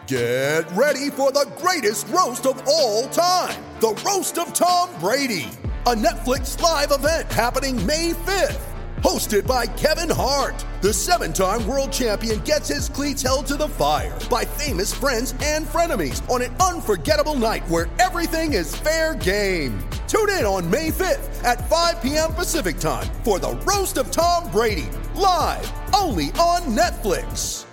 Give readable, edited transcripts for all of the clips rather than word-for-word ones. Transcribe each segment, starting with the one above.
Get ready for the greatest roast of all time, the Roast of Tom Brady, a Netflix live event happening May 5th. Hosted by Kevin Hart, the 7-time world champion gets his cleats held to the fire by famous friends and frenemies on an unforgettable night where everything is fair game. Tune in on May 5th at 5 p.m. Pacific time for the Roast of Tom Brady, live only on Netflix.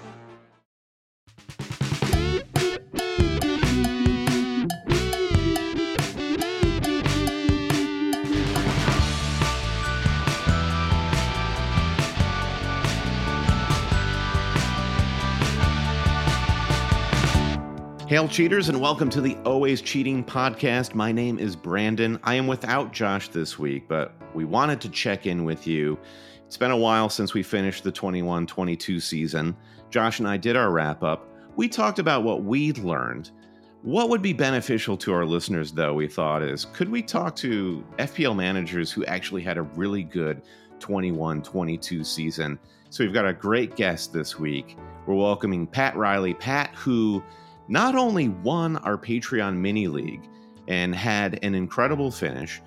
Hail cheaters, and welcome to the Always Cheating Podcast. My name is Brandon. I am without Josh this week, but we wanted to check in with you. It's been a while since we finished the 21-22 season. Josh and I did our wrap-up. We talked about what we'd learned. What would be beneficial to our listeners, though, we thought is, could we talk to FPL managers who actually had a really good 21-22 season? So we've got a great guest this week. We're welcoming Pat Riley. Pat, who not only won our Patreon mini league and had an incredible finish,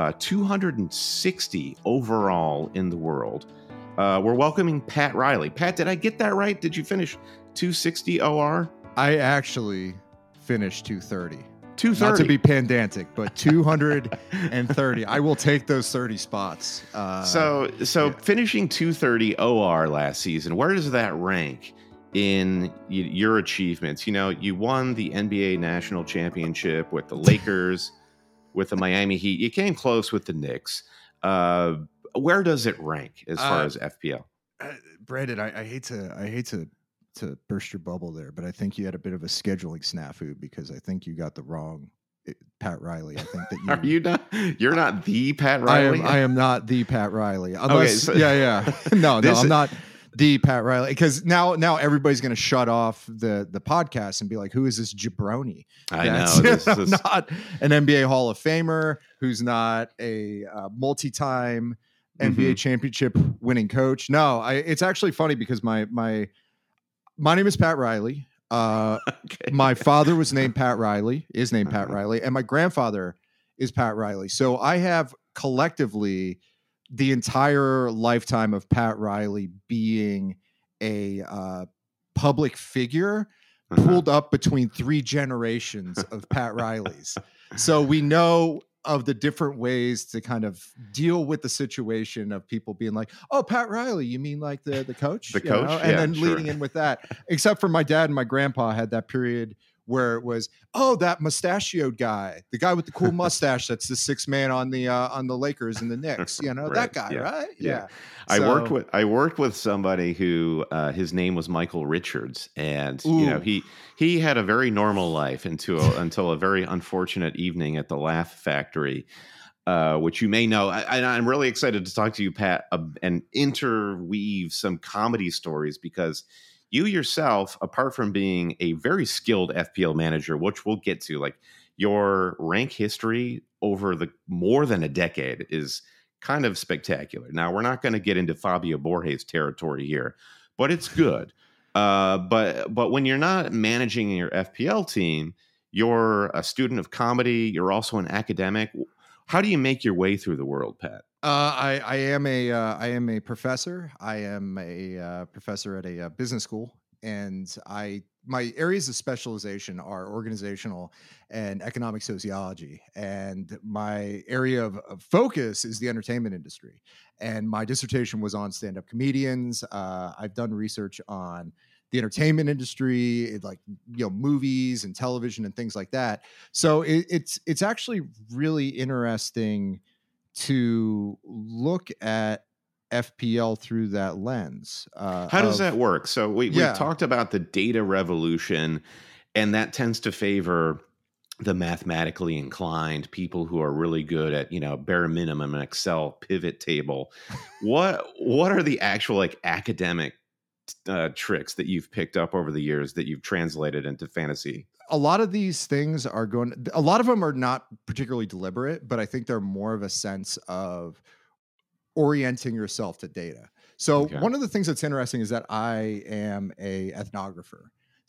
260 overall in the world. We're welcoming Pat Riley. Pat, did I get that right? Did you finish 260 OR? I actually finished 230. 230. Not to be pedantic, but 230. I will take those 30 spots. So finishing 230 OR last season, where does that rank in your achievements? You know, you won the NBA National Championship with the Lakers, with the Miami Heat. You came close with the Knicks. Where does it rank as far as FPL? Brandon, I hate to burst your bubble there, but I think you had a bit of a scheduling snafu because I think you got the wrong Pat Riley. I think that you are you not? You're not the Pat Riley. I am not the Pat Riley. Unless, okay, so no, I'm not the Pat Riley, because now everybody's going to shut off the podcast and be like, who is this jabroni? I know. This is not an NBA Hall of Famer, who's not a multi-time NBA championship winning coach. No, it's actually funny because my name is Pat Riley. Okay. My father is named Pat Riley, and my grandfather is Pat Riley. So I have collectively the entire lifetime of Pat Riley being a public figure pulled up between 3 generations of Pat Rileys. So we know of the different ways to kind of deal with the situation of people being like, oh, Pat Riley, you mean like the coach? The coach? And then leading in with that, except for my dad and my grandpa had that period where it was, oh, that mustachioed guy, the guy with the cool mustache that's the 6th man on the Lakers and the Knicks, Right. That guy, Yeah. right? Yeah. So, I worked with somebody who his name was Michael Richards, and he had a very normal life until a very unfortunate evening at the Laugh Factory, which you may know. I'm really excited to talk to you, Pat, and interweave some comedy stories, because you yourself, apart from being a very skilled FPL manager, which we'll get to, like your rank history over the more than a decade is kind of spectacular. Now, we're not going to get into Fabio Borges territory here, but it's good. But when you're not managing your FPL team, you're a student of comedy. You're also an academic. How do you make your way through the world, Pat? I am a professor. I am a professor at a business school, and my areas of specialization are organizational and economic sociology, and my area of focus is the entertainment industry. And my dissertation was on stand-up comedians. I've done research on the entertainment industry, like movies and television and things like that. So it's actually really interesting to look at FPL through that lens. How does that work? So we talked about the data revolution, and that tends to favor the mathematically inclined, people who are really good at, bare minimum an Excel pivot table. What are the actual academic tricks that you've picked up over the years that you've translated into fantasy? A lot of these things a lot of them are not particularly deliberate, but I think they're more of a sense of orienting yourself to data. So one of the things that's interesting is that I am a ethnographer.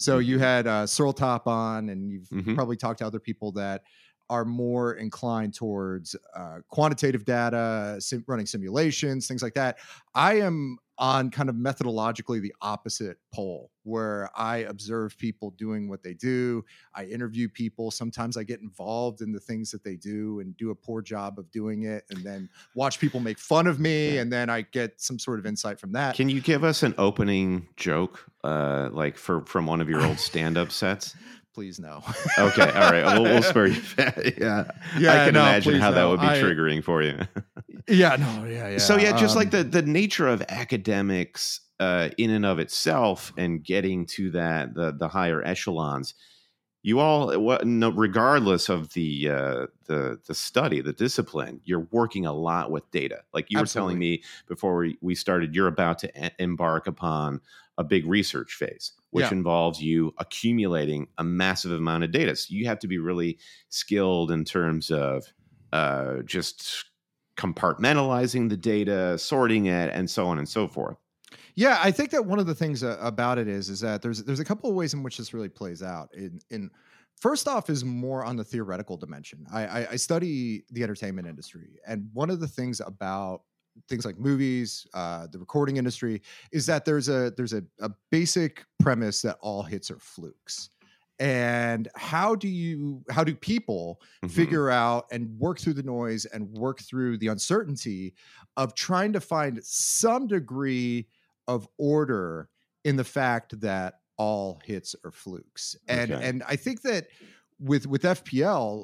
So you had Searle Top on, and you've Mhm. probably talked to other people that are more inclined towards quantitative data, running simulations, things like that. I am on kind of methodologically the opposite pole, where I observe people doing what they do. I interview people. Sometimes I get involved in the things that they do and do a poor job of doing it, and then watch people make fun of me, and then I get some sort of insight from that. Can you give us an opening joke, like from one of your old stand-up sets? Please no. Okay, all right. We'll spare you. Yeah, I can imagine how that would be triggering for you. Yeah. So just like the nature of academics in and of itself, and getting to that the higher echelons, you all, regardless of the study, the discipline, you're working a lot with data. Like you were telling me before we started, you're about to embark upon a big research phase, which involves you accumulating a massive amount of data. So you have to be really skilled in terms of just compartmentalizing the data, sorting it, and so on and so forth. Yeah, I think that one of the things about it is that there's a couple of ways in which this really plays out. In first off is more on the theoretical dimension. I study the entertainment industry, and one of the things about things like movies, the recording industry, is that there's a basic premise that all hits are flukes. And how do people figure out and work through the noise and work through the uncertainty of trying to find some degree of order in the fact that all hits are flukes? And I think that with FPL,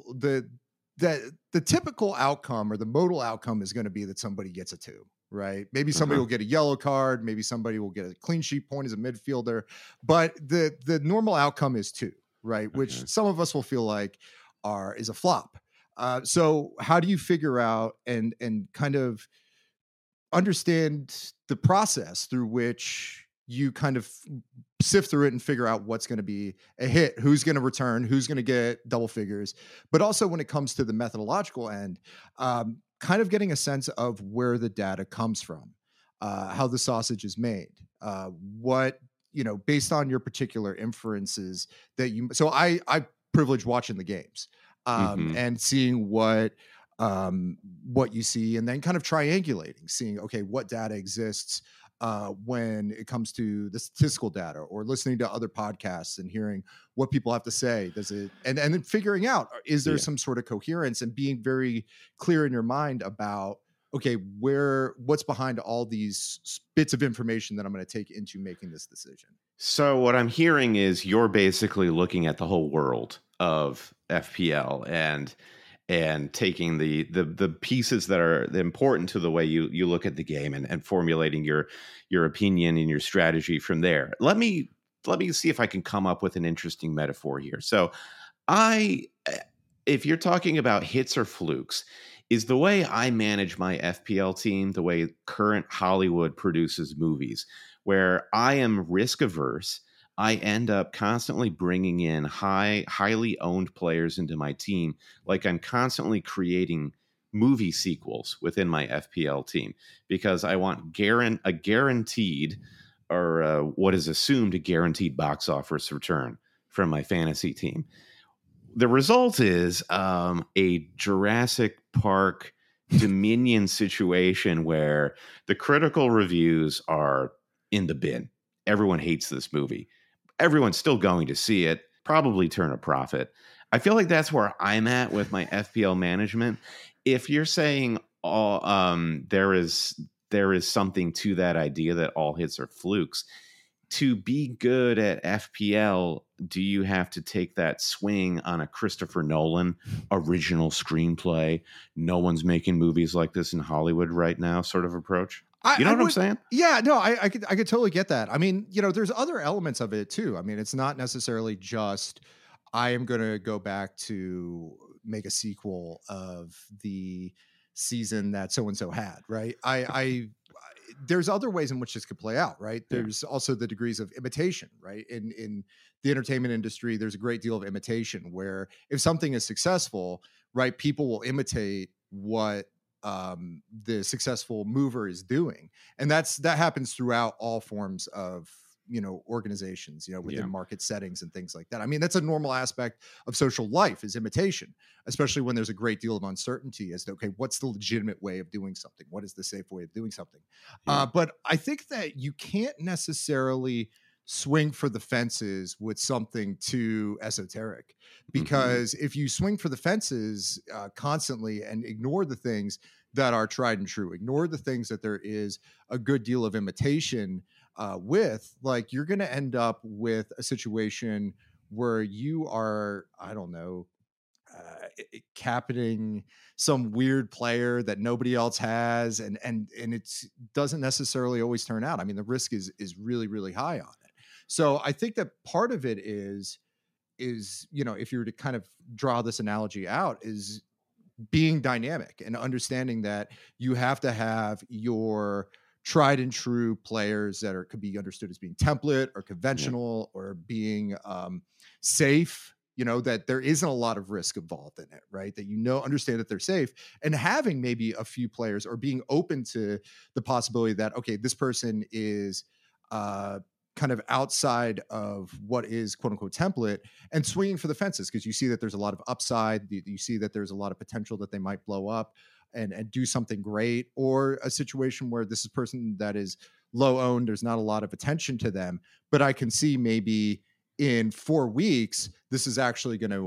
the typical outcome, or the modal outcome, is going to be that somebody gets a 2, right? Maybe somebody will get a yellow card, maybe somebody will get a clean sheet point as a midfielder, but the normal outcome is 2, right? Which some of us will feel like is a flop. So how do you figure out and kind of understand the process through which you kind of sift through it and figure out what's going to be a hit, who's going to return, who's going to get double figures? But also when it comes to the methodological end, kind of getting a sense of where the data comes from, how the sausage is made, what, based on your particular inferences that so I privilege watching the games and seeing what you see, and then kind of triangulating, seeing, okay, what data exists when it comes to the statistical data, or listening to other podcasts and hearing what people have to say. Does it, and then figuring out, is there some sort of coherence, and being very clear in your mind about, okay, what's behind all these bits of information that I'm going to take into making this decision. So what I'm hearing is you're basically looking at the whole world of FPL and taking the pieces that are important to the way you look at the game, and formulating your opinion and your strategy from there. Let me see if I can come up with an interesting metaphor here. So if you're talking about hits or flukes, is the way I manage my FPL team the way current Hollywood produces movies, where I am risk averse. I end up constantly bringing in highly owned players into my team. Like I'm constantly creating movie sequels within my FPL team, because I want a guaranteed, or what is assumed a guaranteed box office return from my fantasy team. The result is a Jurassic Park Dominion situation where the critical reviews are in the bin. Everyone hates this movie. Everyone's still going to see it, probably turn a profit. I feel like that's where I'm at with my FPL management. If you're saying there is something to that idea that all hits are flukes, to be good at FPL, do you have to take that swing on a Christopher Nolan original screenplay, no one's making movies like this in Hollywood right now sort of approach? You know what I'm saying? Yeah, no, I could totally get that. I mean, there's other elements of it too. I mean, it's not necessarily just I am going to go back to make a sequel of the season that so-and-so had, right? There's other ways in which this could play out, right? There's also the degrees of imitation, right? In the entertainment industry, there's a great deal of imitation, where if something is successful, right, people will imitate what the successful mover is doing. And that happens throughout all forms of organizations, within market settings and things like that. I mean, that's a normal aspect of social life, is imitation, especially when there's a great deal of uncertainty as to, okay, what's the legitimate way of doing something? What is the safe way of doing something? But I think that you can't necessarily swing for the fences with something too esoteric, because if you swing for the fences constantly and ignore the things that are tried and true, ignore the things that there is a good deal of imitation with, like, you're going to end up with a situation where you are, I don't know, capiting some weird player that nobody else has, and it doesn't necessarily always turn out. I mean, the risk is really, really high on it. So I think that part of it is if you were to kind of draw this analogy out, is being dynamic and understanding that you have to have your tried and true players that could be understood as being template or conventional or being safe, that there isn't a lot of risk involved in it, right? That, understand that they're safe, and having maybe a few players, or being open to the possibility that, okay, this person is kind of outside of what is quote unquote template, and swinging for the fences because you see that there's a lot of upside. You see that there's a lot of potential that they might blow up and do something great, or a situation where this is a person that is low owned. There's not a lot of attention to them, but I can see maybe in 4 weeks, this is actually going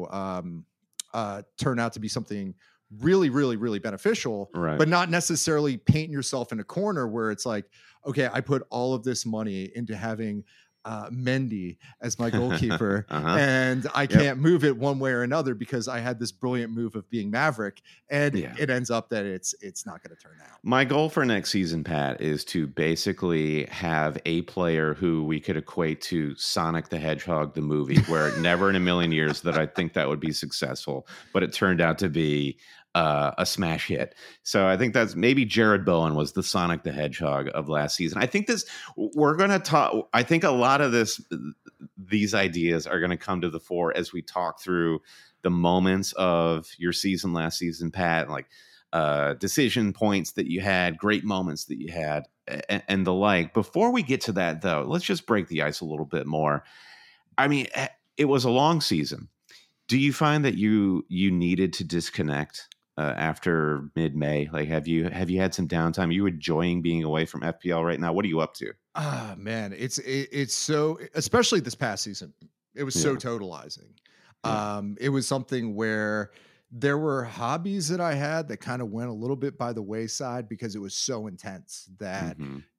to turn out to be something really, really, really beneficial, right? But not necessarily painting yourself in a corner where it's like, okay, I put all of this money into having Mendy as my goalkeeper, and I can't move it one way or another because I had this brilliant move of being Maverick, and it ends up that it's not going to turn out. My goal for next season, Pat, is to basically have a player who we could equate to Sonic the Hedgehog, the movie, where never in a million years that I think that would be successful, but it turned out to be a smash hit. So I think that's maybe Jared Bowen was the Sonic the Hedgehog of last season. I think we're going to talk. I think a lot of these ideas are going to come to the fore as we talk through the moments of your season last season, Pat, like decision points that you had, great moments that you had, and the like. Before we get to that, though, let's just break the ice a little bit more. I mean, it was a long season. Do you find that you needed to disconnect after mid-May? Like, have you had some downtime? Are you enjoying being away from FPL right now? What are you up to? Man, it's so, especially this past season, it was so totalizing. It was something where there were hobbies that I had that kind of went a little bit by the wayside because it was so intense that,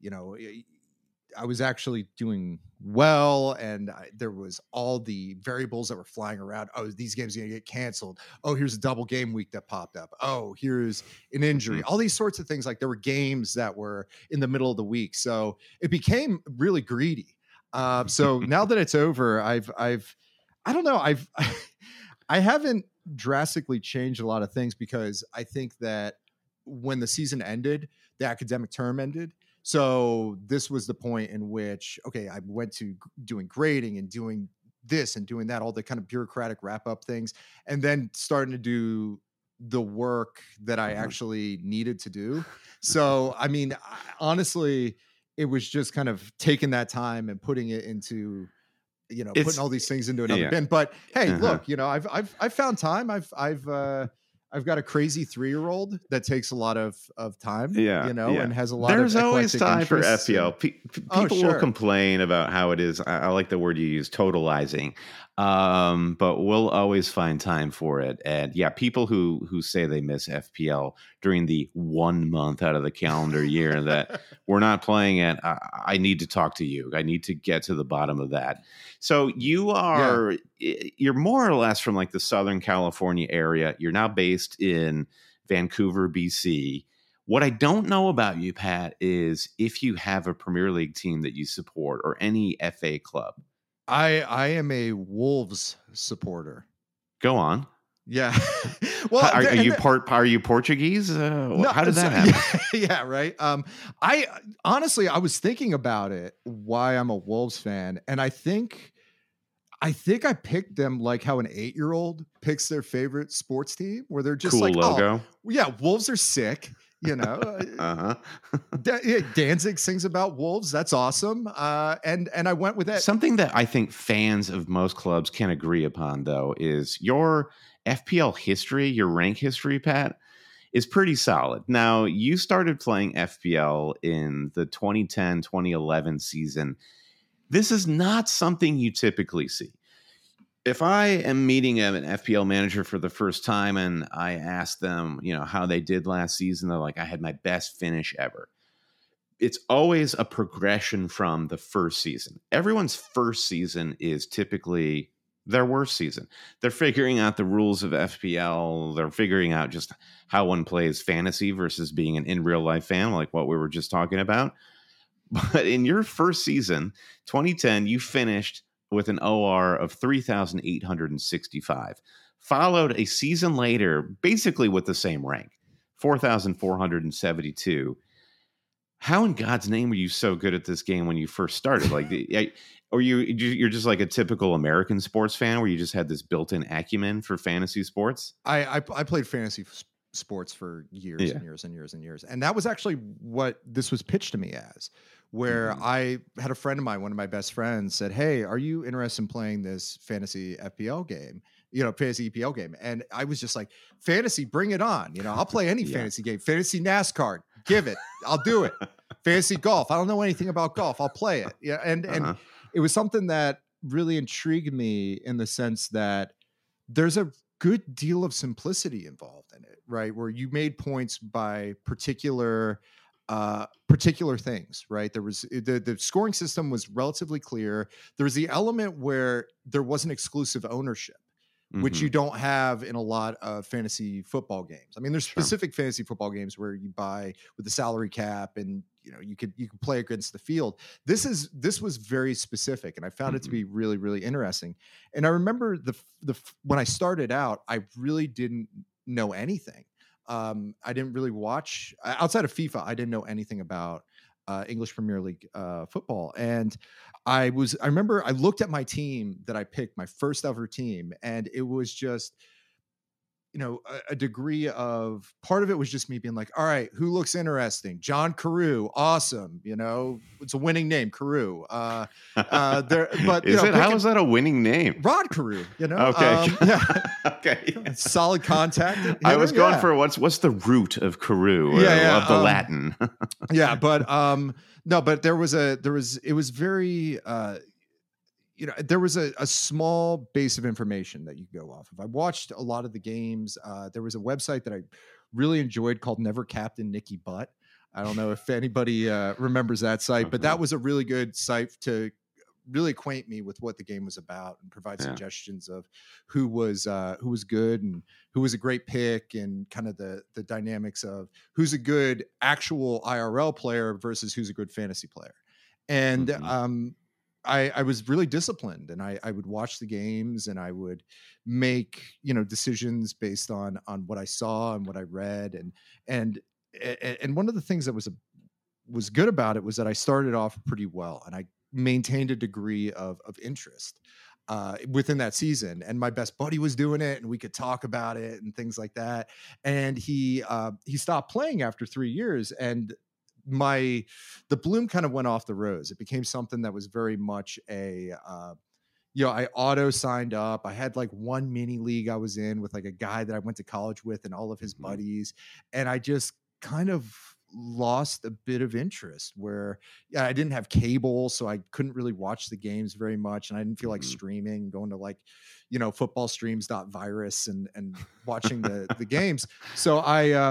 I was actually doing well, and there was all the variables that were flying around. Oh, these games are going to get canceled. Oh, here's a double game week that popped up. Oh, here's an injury. All these sorts of things. Like, there were games that were in the middle of the week, so it became really greedy. So now that it's over, I don't know. I haven't drastically changed a lot of things because I think that when the season ended, the academic term ended. So this was the point in which, okay, I went to doing grading and doing this and doing that, all the kind of bureaucratic wrap up things, and then starting to do the work that I actually needed to do. So, I mean, honestly, it was just kind of taking that time and putting it into, putting all these things into another bin. But hey, look, I've found time. I've got a crazy 3-year-old that takes a lot of time, and has a lot There's of always time for FPL. People will sure. complain about how it is. I like the word you use, totalizing. But we'll always find time for it. And people who say they miss FPL during the 1 month out of the calendar year that we're not playing it, I need to talk to you. I need to get to the bottom of that. So you're more or less from like the Southern California area. You're now based in Vancouver, BC. What I don't know about you, Pat, is if you have a Premier League team that you support or any FA club. I am a Wolves supporter. Go on. Yeah. Well, are you Portuguese? No, how did that happen? Yeah, right. I was thinking about it, why I'm a Wolves fan, and I think I picked them like how an 8-year-old picks their favorite sports team, where they're just cool like, logo. Oh, yeah, Wolves are sick. Uh-huh. Danzig sings about wolves. That's awesome. And I went with that. Something that I think fans of most clubs can agree upon, though, is your FPL history, your rank history, Pat, is pretty solid. Now, you started playing FPL in the 2010-2011 season. This is not something you typically see. If I am meeting an FPL manager for the first time and I ask them, how they did last season, they're like, I had my best finish ever. It's always a progression from the first season. Everyone's first season is typically their worst season. They're figuring out the rules of FPL. They're figuring out just how one plays fantasy versus being an in real life fan, like what we were just talking about. But in your first season, 2010, you finished with an OR of 3,865, followed a season later, basically with the same rank, 4,472. How in God's name were you so good at this game when you first started? Or you're just like a typical American sports fan where you just had this built-in acumen for fantasy sports? I played fantasy sports for years and years and years and years. And that was actually what this was pitched to me as, where I had a friend of mine, one of my best friends, said, hey, are you interested in playing this fantasy FPL game? Fantasy EPL game. And I was just like, fantasy, bring it on. I'll play any fantasy game. Fantasy NASCAR, give it. I'll do it. Fantasy golf. I don't know anything about golf. I'll play it. Yeah. And it was something that really intrigued me in the sense that there's a good deal of simplicity involved in it, right? Where you made points by particular things, right? There was the scoring system was relatively clear. There was the element where there wasn't exclusive ownership, which you don't have in a lot of fantasy football games. I mean, there's specific fantasy football games where you buy with the salary cap and you could play against the field. This was very specific, and I found it to be really, really interesting. And I remember when I started out, I really didn't know anything. I didn't really watch outside of FIFA. I didn't know anything about English Premier League football. And I remember I looked at my team that I picked, my first ever team, and it was just, a degree of, part of it was just me being like, all right, who looks interesting? John Carew. Awesome. It's a winning name, Carew. But how is that a winning name? Rod Carew, Okay. Okay. Solid contact. I was going for what's the root of Carew of the Latin. Yeah. But, no, but it was very, there was a small base of information that you could go off of. I watched a lot of the games. There was a website that I really enjoyed called Never Captain Nicky Butt. I don't know if anybody remembers that site, but that was a really good site to really acquaint me with what the game was about and provide suggestions of who was good and who was a great pick, and kind of the dynamics of who's a good actual IRL player versus who's a good fantasy player. And I was really disciplined, and I would watch the games, and I would make, decisions based on what I saw and what I read. And one of the things that was good about it was that I started off pretty well, and I maintained a degree of interest within that season. And my best buddy was doing it, and we could talk about it and things like that. And he stopped playing after 3 years, and the bloom kind of went off the rose. It became something that was very much I auto signed up. I had like one mini league I was in with like a guy that I went to college with and all of his buddies. And I just kind of lost a bit of interest where I didn't have cable, so I couldn't really watch the games very much. And I didn't feel like streaming, going to like, footballstreams.virus and watching the games. So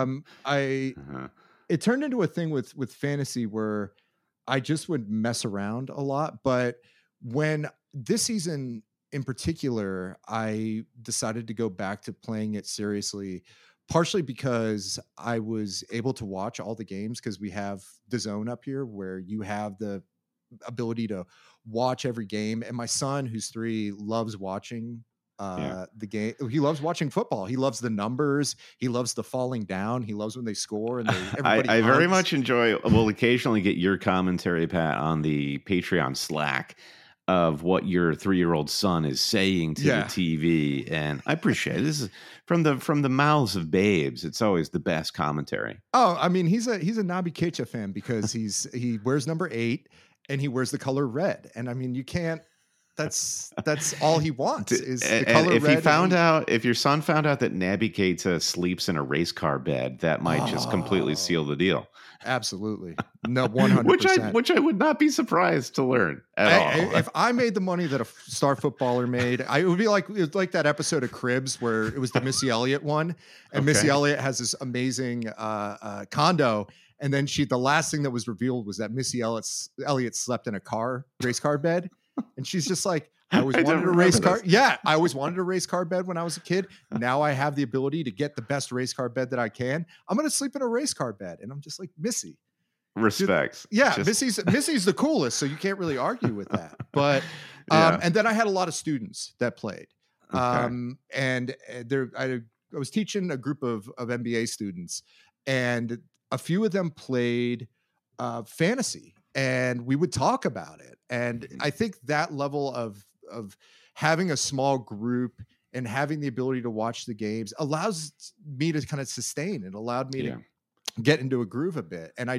it turned into a thing with fantasy where I just would mess around a lot. But when this season in particular, I decided to go back to playing it seriously, partially because I was able to watch all the games, because we have DAZN up here where you have the ability to watch every game. And my son, who's 3, loves watching the game. He loves watching football. He loves the numbers. He loves the falling down. He loves when they score. And I very much enjoy. We'll occasionally get your commentary, Pat, on the Patreon Slack. of what your 3-year-old son is saying to the TV, and I appreciate it. This is from the mouths of babes. It's always the best commentary. Oh, I mean, he's a Naby Keita fan because he wears number 8 and he wears the color red, and I mean, you can't. That's all he wants is the color red. If your son found out that Naby Keita sleeps in a race car bed, that might just completely seal the deal. Absolutely. No, 100%. Which I would not be surprised to learn at all. If I made the money that a star footballer made, it would be like that episode of Cribs where it was the Missy Elliott one, and Missy Elliott has this amazing condo, and then the last thing that was revealed was that Missy Elliott slept in a race car bed, and she's just like, I always wanted a race car. Yeah, I always wanted a race car bed when I was a kid. Now I have the ability to get the best race car bed that I can. I'm going to sleep in a race car bed. And I'm just like, Missy. Respects. Yeah, Missy's the coolest, so you can't really argue with that. But and then I had a lot of students that played. And I was teaching a group of MBA students, and a few of them played fantasy, and we would talk about it. And I think that level of having a small group and having the ability to watch the games allows me to kind of sustain. It allowed me to get into a groove a bit. And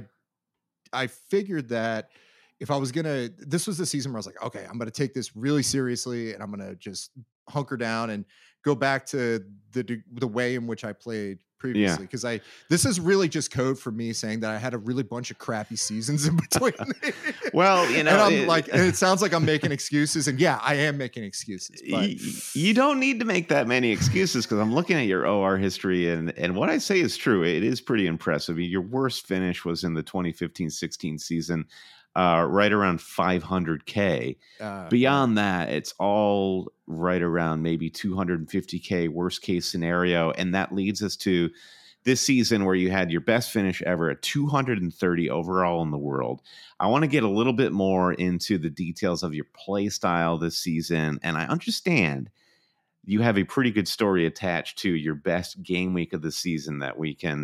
I figured that if I was this was the season where I was like, okay, I'm going to take this really seriously, and I'm going to just hunker down and go back to the way in which I played previously. Because this is really just code for me saying that I had a really bunch of crappy seasons in between. Well, and I'm and it sounds like I'm making excuses, and I am making excuses. But you don't need to make that many excuses, because I'm looking at your OR history, and what I say is true. It is pretty impressive. Your worst finish was in the 2015-16 season, right around 500K. Beyond that, it's all right around maybe 250K worst case scenario. And that leads us to this season where you had your best finish ever at 230 overall in the world. I want to get a little bit more into the details of your play style this season. And I understand you have a pretty good story attached to your best game week of the season that we can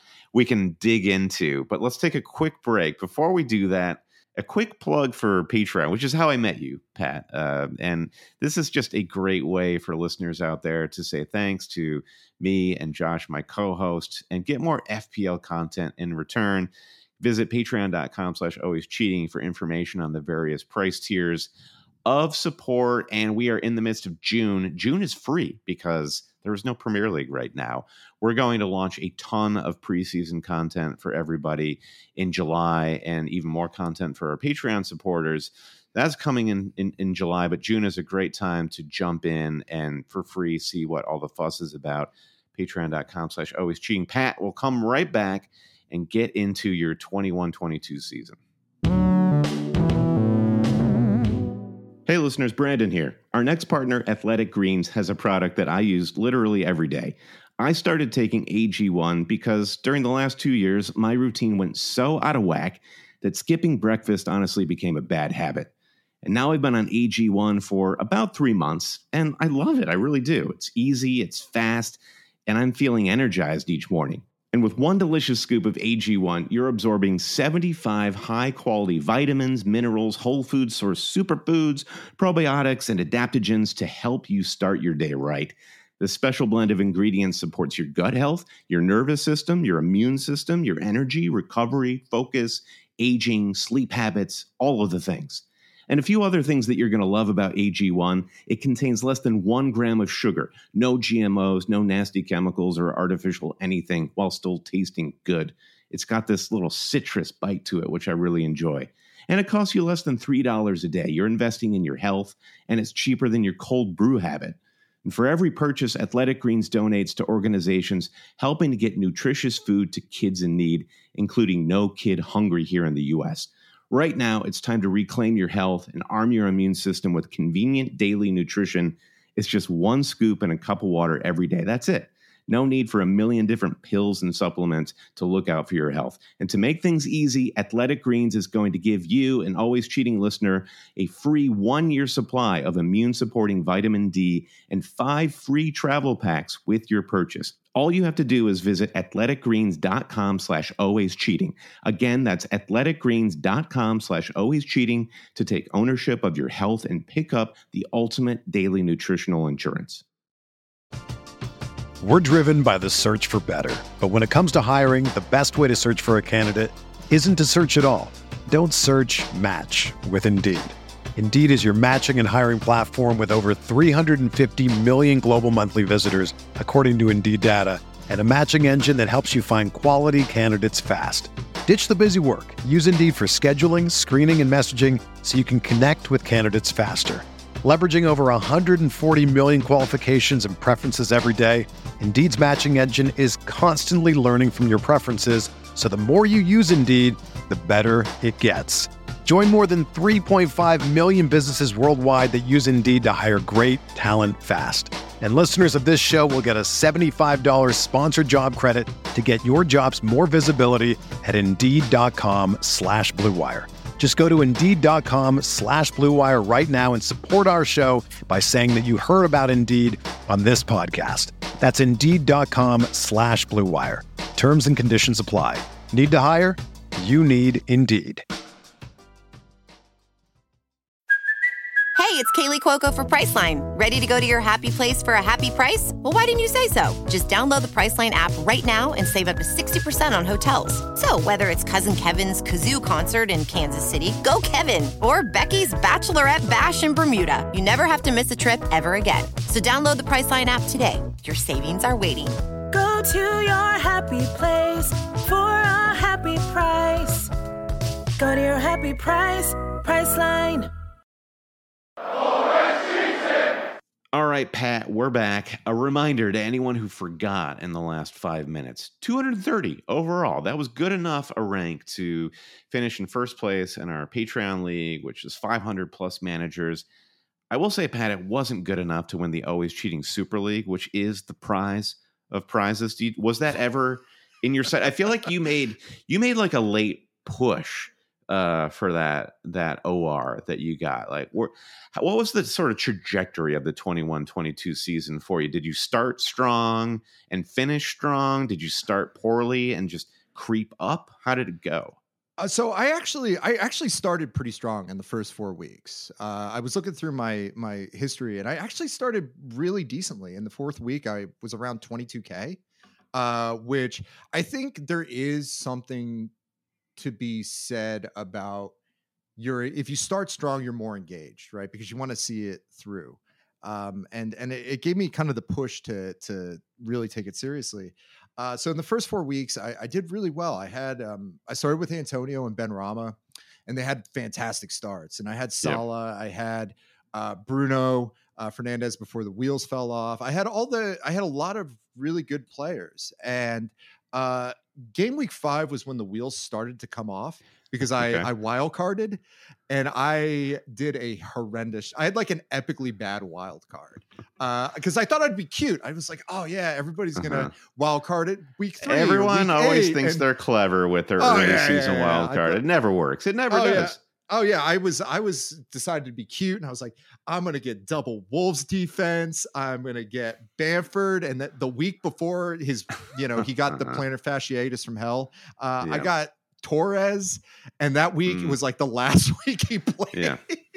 dig into. But let's take a quick break. Before we do that, a quick plug for Patreon, which is how I met you, Pat. And this is just a great way for listeners out there to say thanks to me and Josh, my co-host, and get more FPL content in return. Visit patreon.com/alwayscheating for information on the various price tiers of support. And we are in the midst of June. June is free because there is no Premier League right now. We're going to launch a ton of preseason content for everybody in July, and even more content for our Patreon supporters. That's coming in July, but June is a great time to jump in and for free see what all the fuss is about. Patreon.com/alwayscheating. Pat will come right back and get into your 21-22 season. Hey listeners, Brandon here. Our next partner, Athletic Greens, has a product that I use literally every day. I started taking AG1 because during the last 2 years, my routine went so out of whack that skipping breakfast honestly became a bad habit. And now I've been on AG1 for about 3 months, and I love it. I really do. It's easy, it's fast, and I'm feeling energized each morning. And with one delicious scoop of AG1, you're absorbing 75 high-quality vitamins, minerals, whole food source superfoods, probiotics, and adaptogens to help you start your day right. This special blend of ingredients supports your gut health, your nervous system, your immune system, your energy, recovery, focus, aging, sleep habits, all of the things. And a few other things that you're going to love about AG1, it contains less than 1 gram of sugar, no GMOs, no nasty chemicals or artificial anything, while still tasting good. It's got this little citrus bite to it, which I really enjoy. And it costs you less than $3 a day. You're investing in your health, and it's cheaper than your cold brew habit. And for every purchase, Athletic Greens donates to organizations helping to get nutritious food to kids in need, including No Kid Hungry here in the U.S. Right now, it's time to reclaim your health and arm your immune system with convenient daily nutrition. It's just 1 scoop and a cup of water every day. That's it. No need for a million different pills and supplements to look out for your health. And to make things easy, Athletic Greens is going to give you, an Always Cheating listener, a free 1-year supply of immune-supporting vitamin D and 5 free travel packs with your purchase. All you have to do is visit athleticgreens.com/alwayscheating. Again, that's athleticgreens.com/alwayscheating to take ownership of your health and pick up the ultimate daily nutritional insurance. We're driven by the search for better. But when it comes to hiring, the best way to search for a candidate isn't to search at all. Don't search, match with Indeed. Indeed is your matching and hiring platform with over 350 million global monthly visitors, according to Indeed data, and a matching engine that helps you find quality candidates fast. Ditch the busy work. Use Indeed for scheduling, screening, and messaging so you can connect with candidates faster. Leveraging over 140 million qualifications and preferences every day, Indeed's matching engine is constantly learning from your preferences, so the more you use Indeed, the better it gets. Join more than 3.5 million businesses worldwide that use Indeed to hire great talent fast. And listeners of this show will get a $75 sponsored job credit to get your jobs more visibility at Indeed.com/Blue Wire. Just go to Indeed.com/Blue Wire right now and support our show by saying that you heard about Indeed on this podcast. That's Indeed.com/Blue Wire. Terms and conditions apply. Need to hire? You need Indeed. Hey, it's Kaylee Cuoco for Priceline. Ready to go to your happy place for a happy price? Well, why didn't you say so? Just download the Priceline app right now and save up to 60% on hotels. So whether it's Cousin Kevin's Kazoo Concert in Kansas City, go Kevin, or Becky's Bachelorette Bash in Bermuda, you never have to miss a trip ever again. So download the Priceline app today. Your savings are waiting. Go to your happy place for a happy price. Go to your happy price, Priceline. All right, Pat, we're back. A reminder to anyone who forgot in the last 5 minutes, 230 overall. That was good enough a rank to finish in first place in our Patreon league, which is 500 plus managers. I will say, Pat, it wasn't good enough to win the Always Cheating Super League, which is the prize of prizes. Was that ever in your sight? I feel like you made like a late push for that OR that you got. Like, what was the sort of trajectory of the 21-22 season for you? Did you start strong and finish strong? Did you start poorly and just creep up? How did it go? So I actually started pretty strong in the first 4 weeks. I was looking through my history, and I actually started really decently. In the fourth week, I was around 22K, which I think there is something to be said about if you start strong, you're more engaged, right? Because you want to see it through. And it gave me kind of the push to really take it seriously. So in the first 4 weeks, I did really well. I started with Antonio and Ben Rama, and they had fantastic starts. And I had Salah, I had Bruno Fernandez before the wheels fell off. I had a lot of really good players. And game week 5 was when the wheels started to come off, because I wild carded, and I did I had like an epically bad wild card because I thought I'd be cute. I was like, oh yeah, everybody's gonna wild card it week 3. Everyone always thinks they're clever with their early season wild card. It never works. It never does. Yeah. Oh yeah, I was decided to be cute, and I was like, I'm gonna get double Wolves defense. I'm gonna get Bamford, and the week before he got the plantar fasciitis from hell. I got Torres, and that week was like the last week he played.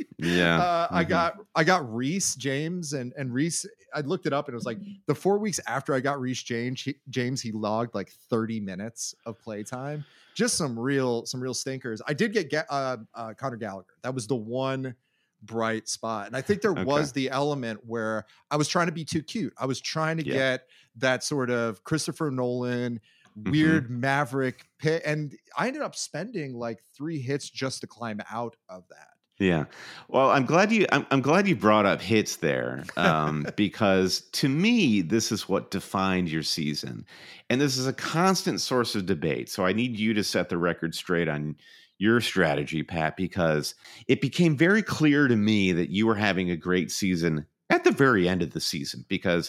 I got Reece James, and Reece. I looked it up, and it was like the 4 weeks after I got Reece James, he logged like 30 minutes of play time. Just some real stinkers. I did get Conor Gallagher. That was the one bright spot. And I think there was the element where I was trying to be too cute. I was trying to get that sort of Christopher Nolan, weird Maverick pit. And I ended up spending like 3 hits just to climb out of that. Yeah. Well, I'm glad you brought up hits there, because to me, this is what defined your season. And this is a constant source of debate. So I need you to set the record straight on your strategy, Pat, because it became very clear to me that you were having a great season at the very end of the season, because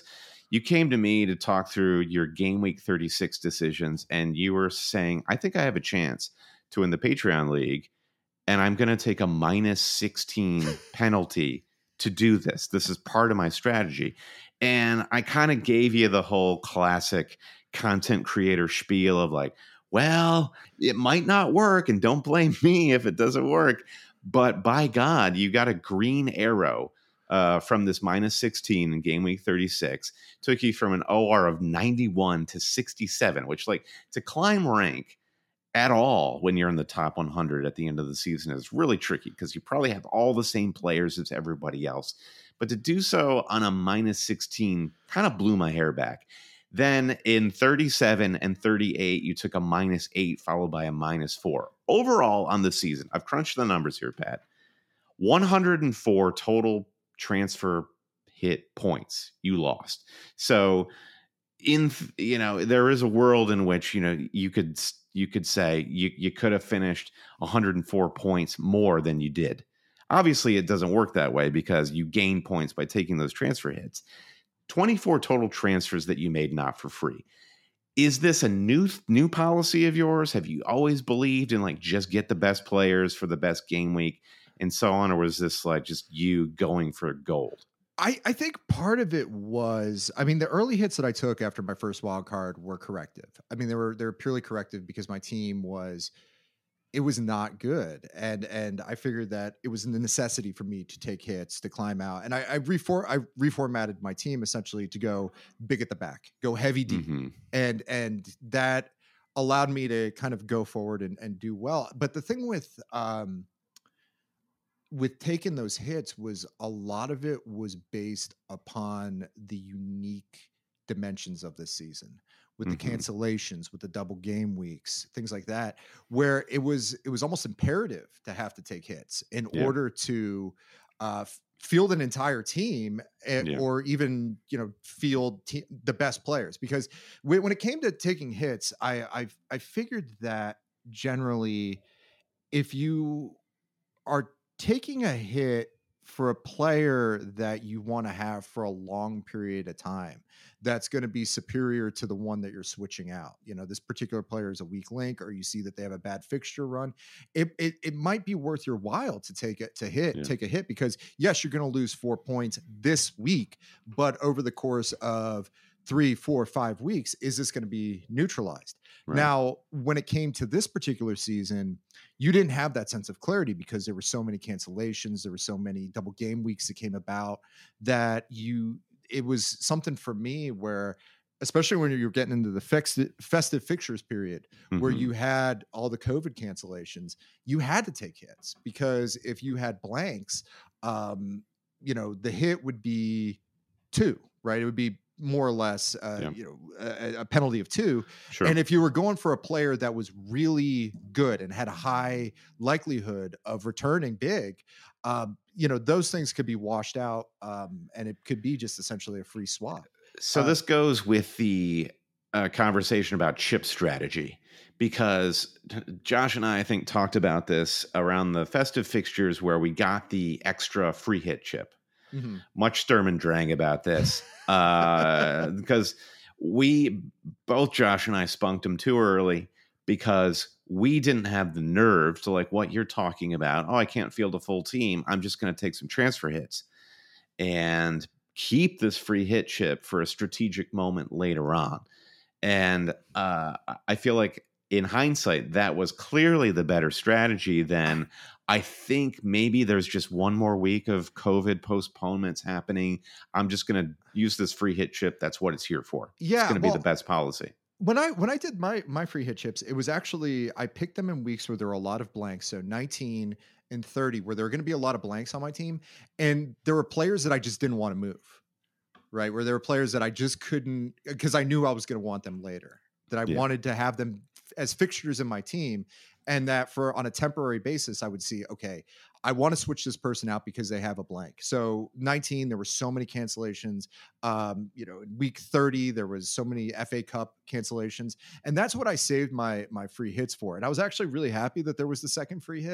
you came to me to talk through your game week 36 decisions, and you were saying, I think I have a chance to win the Patreon League, and I'm going to take a minus 16 penalty to do this. This is part of my strategy. And I kind of gave you the whole classic content creator spiel of like, well, it might not work, and don't blame me if it doesn't work. But by God, you got a green arrow from this minus 16 in game week 36. Took you from an OR of 91 to 67, which, like, to climb rank at all when you're in the top 100 at the end of the season is really tricky because you probably have all the same players as everybody else. But to do so on a minus 16 kind of blew my hair back. Then in 37 and 38, you took a minus 8 followed by a minus 4. Overall on the season, I've crunched the numbers here, Pat. 104 total transfer hit points you lost. So there is a world in which, you could say you could have finished 104 points more than you did. Obviously, it doesn't work that way because you gain points by taking those transfer hits. 24 total transfers that you made not for free. Is this a new policy of yours? Have you always believed in like just get the best players for the best game week and so on? Or was this like just you going for gold? I think part of it was, the early hits that I took after my first wild card were corrective. They were purely corrective because my team was not good. And I figured that it was a necessity for me to take hits to climb out. And I reformatted my team essentially to go big at the back, go heavy deep. Mm-hmm. And that allowed me to kind of go forward and do well. But the thing with taking those hits was a lot of it was based upon the unique dimensions of this season with the cancellations, with the double game weeks, things like that, where it was almost imperative to have to take hits in order to field an entire team or even, field the best players. Because when it came to taking hits, I figured that generally if you are taking a hit for a player that you want to have for a long period of time, that's going to be superior to the one that you're switching out. This particular player is a weak link, or you see that they have a bad fixture run. It might be worth your while to take a hit because yes, you're going to lose 4 points this week, but over the course of 3, 4, 5 weeks, is this going to be neutralized? Right. Now, when it came to this particular season, you didn't have that sense of clarity because there were so many cancellations. There were so many double game weeks that came about that it was something for me where, especially when you're getting into the festive fixtures period, where you had all the COVID cancellations, you had to take hits because if you had blanks, the hit would be 2, right? It would be more or less, a penalty of 2. Sure. And if you were going for a player that was really good and had a high likelihood of returning big, those things could be washed out, and it could be just essentially a free swap. So this goes with the conversation about chip strategy, because Josh and I think, talked about this around the festive fixtures where we got the extra free hit chip. Mm-hmm. Much Sturm and Drang about this because both Josh and I spunked him too early because we didn't have the nerve to, like what you're talking about. Oh, I can't field a full team. I'm just going to take some transfer hits and keep this free hit chip for a strategic moment later on. And I feel like in hindsight, that was clearly the better strategy than, I think maybe there's just one more week of COVID postponements happening. I'm just going to use this free hit chip. That's what it's here for. Yeah, it's going to be the best policy. When I did my free hit chips, it was actually, I picked them in weeks where there were a lot of blanks. So 19 and 30, where there were going to be a lot of blanks on my team. And there were players that I just didn't want to move, right? Where there were players that I just couldn't, because I knew I was going to want them later, that I wanted to have them as fixtures in my team. And that on a temporary basis, I would see, okay, I want to switch this person out because they have a blank. So 19, there were so many cancellations. Week 30, there was so many FA Cup cancellations. And that's what I saved my free hits for. And I was actually really happy that there was the second free hit.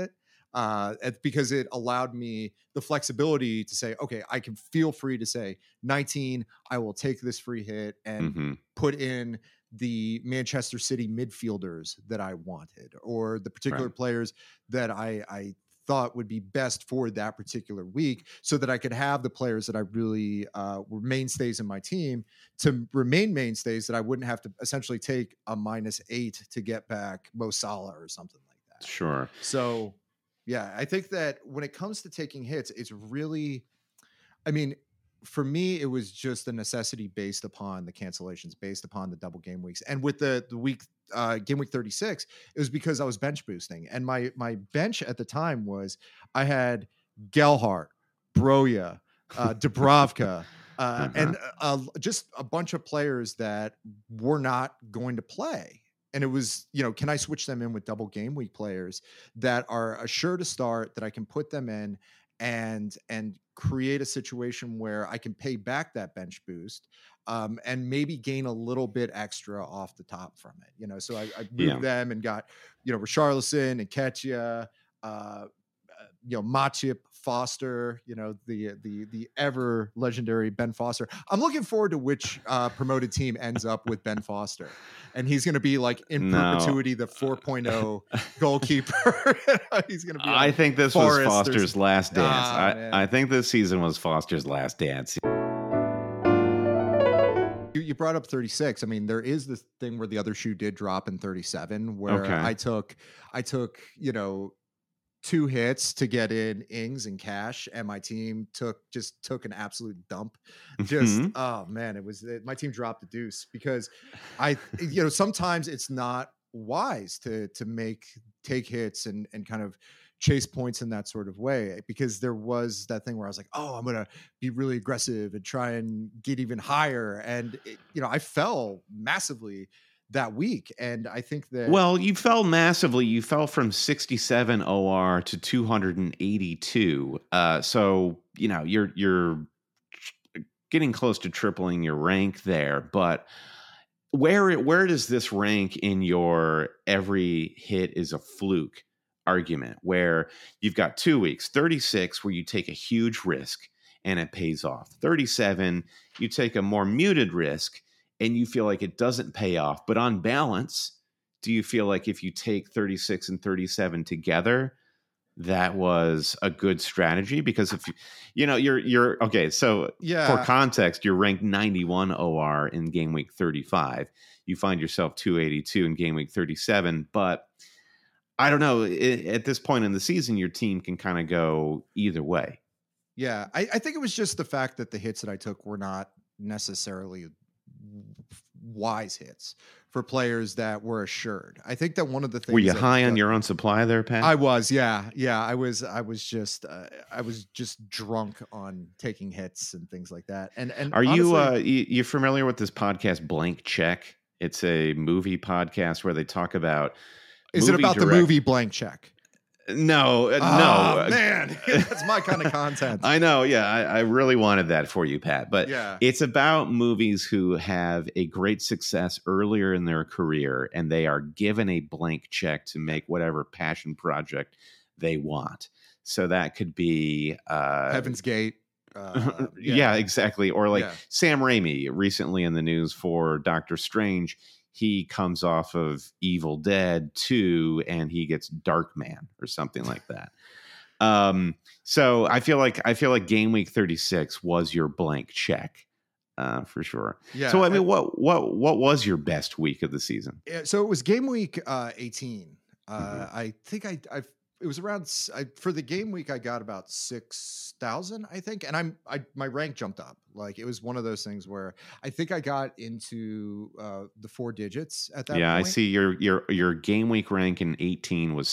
because it allowed me the flexibility to say, okay, I can feel free to say 19, I will take this free hit and put in the Manchester City midfielders that I wanted, or the particular players that I thought would be best for that particular week, so that I could have the players that I really were mainstays in my team to remain mainstays, that I wouldn't have to essentially take a -8 to get back Mo Salah or something like that. Sure. So yeah, I think that when it comes to taking hits, it's really, I mean, for me, it was just a necessity based upon the cancellations, based upon the double game weeks. And with the week, game week 36, it was because I was bench boosting. And my bench at the time was, I had Gelhardt, Broja, Dubravka, and just a bunch of players that were not going to play. And it was, can I switch them in with double game week players that are sure to start, that I can put them in and create a situation where I can pay back that bench boost, and maybe gain a little bit extra off the top from it. So I moved them and got, Richarlison and Nketiah, Matip, Foster, the ever legendary Ben Foster. I'm looking forward to which promoted team ends up with Ben Foster, and he's going to be like in perpetuity the 4.0 goalkeeper. He's going to be. I think this was Foster's last dance. I think this season was Foster's last dance. You brought up 36. I mean, there is this thing where the other shoe did drop in 37, where I took 2 hits to get in Ings and Cash, and my team took an absolute dump. Oh man, my team dropped the deuce, because sometimes it's not wise to take hits and kind of chase points in that sort of way, because there was that thing where I was like, oh, I'm gonna be really aggressive and try and get even higher, and I fell massively that week. And I think that, well, you fell massively. You fell from 67 OR to 282. So you're getting close to tripling your rank there. But where does this rank in your every hit is a fluke argument, where you've got 2 weeks? 36, where you take a huge risk and it pays off. 37, you take a more muted risk and you feel like it doesn't pay off. But on balance, do you feel like if you take 36 and 37 together, that was a good strategy? Because if you're okay, so for context, you're ranked 91 OR in game week 35. You find yourself 282 in game week 37. But I don't know, at this point in the season, your team can kind of go either way. Yeah, I think it was just the fact that the hits that I took were not necessarily wise hits for players that were assured. I think that one of the things. Were you high on your own supply there, Pat? I was, yeah. I was just drunk on taking hits and things like that. And are honestly, you familiar with this podcast, Blank Check? It's a movie podcast where they talk about. Is it about the movie Blank Check? No, no, man, that's my kind of content. I know. Yeah. I really wanted that for you, Pat, but it's about movies who have a great success earlier in their career, and they are given a blank check to make whatever passion project they want. So that could be, Heaven's Gate. Yeah, exactly. Or like Sam Raimi recently in the news for Doctor Strange. He comes off of Evil Dead 2 and he gets Darkman or something like that. So I feel like game week 36 was your blank check, for sure. Yeah. So I mean, what was your best week of the season? So it was game week 18. I think it was around for the game week. I got about 6,000, I think, and my rank jumped up. Like, it was one of those things where I think I got into the 4 digits at that point. Yeah, I see your game week rank in 18 was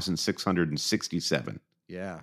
6,667. Yeah,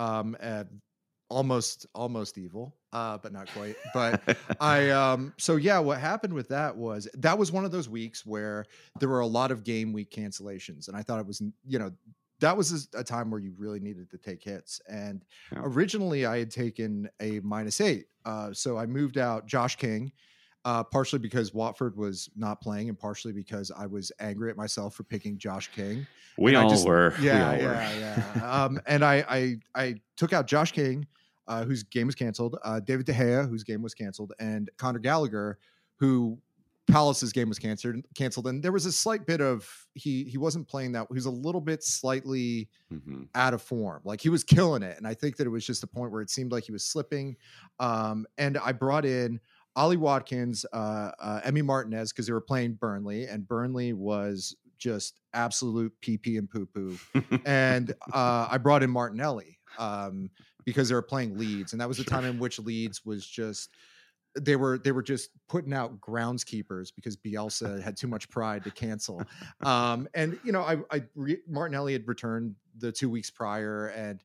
almost evil, but not quite. But what happened with that was one of those weeks where there were a lot of game week cancellations, and I thought it was that was a time where you really needed to take hits. And originally I had taken a -8. So I moved out Josh King, partially because Watford was not playing, and partially because I was angry at myself for picking Josh King. We all were. Yeah. And I took out Josh King, whose game was canceled, David De Gea, whose game was canceled, and Conor Gallagher, who Palace's game was canceled. And there was a slight bit of he wasn't playing that. He was a little bit slightly out of form. Like he was killing it. And I think that it was just a point where it seemed like he was slipping. And I brought in Ollie Watkins, Emi Martinez, because they were playing Burnley, and Burnley was just absolute pee and poo. And I brought in Martinelli because they were playing Leeds, and that was the time in which Leeds was just they were just putting out groundskeepers because Bielsa had too much pride to cancel. And Martinelli had returned the 2 weeks prior, and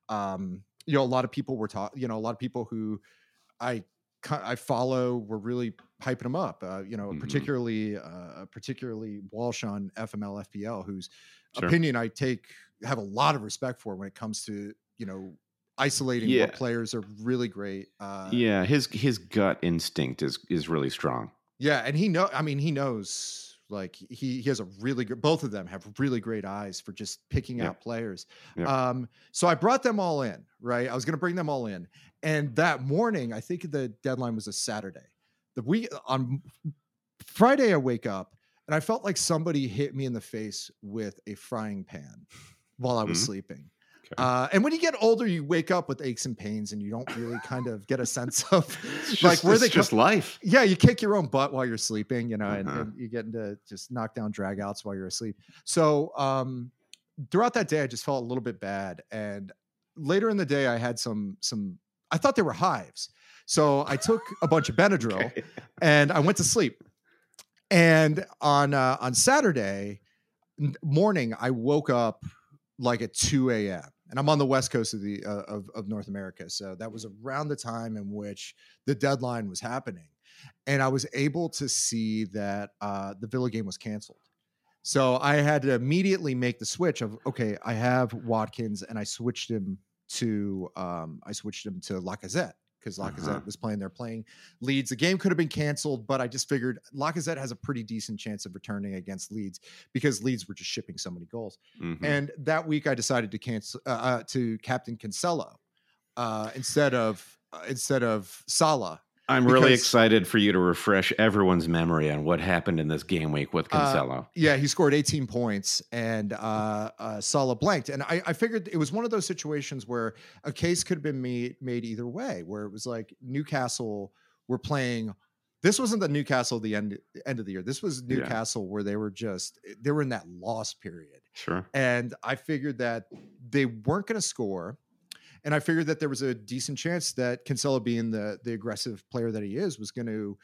a lot of people were a lot of people who I follow were really hyping him up, particularly Walsh on FML FPL, whose opinion I have a lot of respect for when it comes to, isolating what players are really great. His gut instinct is really strong. Yeah. And he knows, like he has a really good, both of them have really great eyes for just picking out players. So I brought them all in, right? I was going to bring them all in. And that morning, I think the deadline was a Saturday. On Friday, I wake up and I felt like somebody hit me in the face with a frying pan while I was sleeping. Okay. And when you get older, you wake up with aches and pains, and you don't really kind of get a sense of just life. Yeah, you kick your own butt while you're sleeping, and you get into just knockdown dragouts while you're asleep. So throughout that day, I just felt a little bit bad. And later in the day, I had some. I thought they were hives, so I took a bunch of Benadryl and I went to sleep. And on Saturday morning, I woke up like at 2 a.m. and I'm on the West Coast of of North America. So that was around the time in which the deadline was happening. And I was able to see that the Villa game was canceled. So I had to immediately make the switch of, okay, I have Watkins, and I switched him to Lacazette, because Lacazette was playing. They're playing Leeds. The game could have been canceled, but I just figured Lacazette has a pretty decent chance of returning against Leeds because Leeds were just shipping so many goals. And that week I decided to captain Cancelo instead of Salah. I'm really excited for you to refresh everyone's memory on what happened in this game week with Cancelo. He scored 18 points, and Salah blanked. And I figured it was one of those situations where a case could have been made either way, where it was like Newcastle were playing. This wasn't the Newcastle at the end of the year. This was Newcastle where they were in that loss period. Sure. And I figured that they weren't going to score. And I figured that there was a decent chance that Cancelo, being the aggressive player that he is, was going to,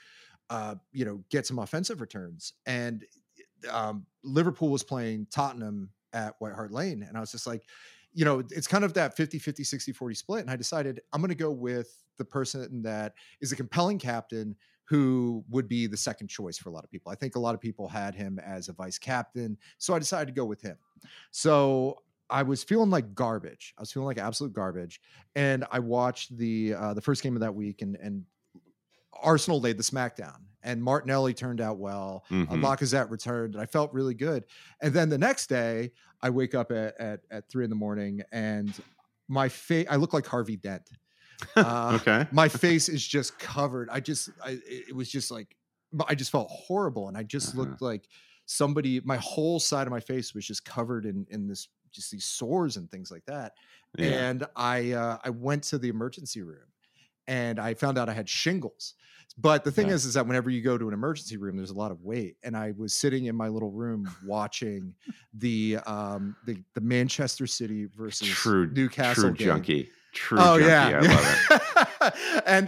get some offensive returns. And Liverpool was playing Tottenham at White Hart Lane. And I was just like, it's kind of that 50-50, 60-40 split. And I decided I'm going to go with the person that is a compelling captain who would be the second choice for a lot of people. I think a lot of people had him as a vice captain. So I decided to go with him. So I was feeling like garbage. I was feeling like absolute garbage. And I watched the first game of that week, and Arsenal laid the smackdown, and Martinelli turned out well. Lacazette returned, and I felt really good. And then the next day I wake up at 3 a.m. and my face, I look like Harvey Dent. Okay. My face is just covered. It was just like, I just felt horrible. And I just looked like somebody, my whole side of my face was just covered in this, just these sores and things like that. Yeah. And I went to the emergency room, and I found out I had shingles. But the thing is that whenever you go to an emergency room, there's a lot of wait. And I was sitting in my little room watching the Manchester City versus Newcastle game. Junkie. Junkie. I love it. and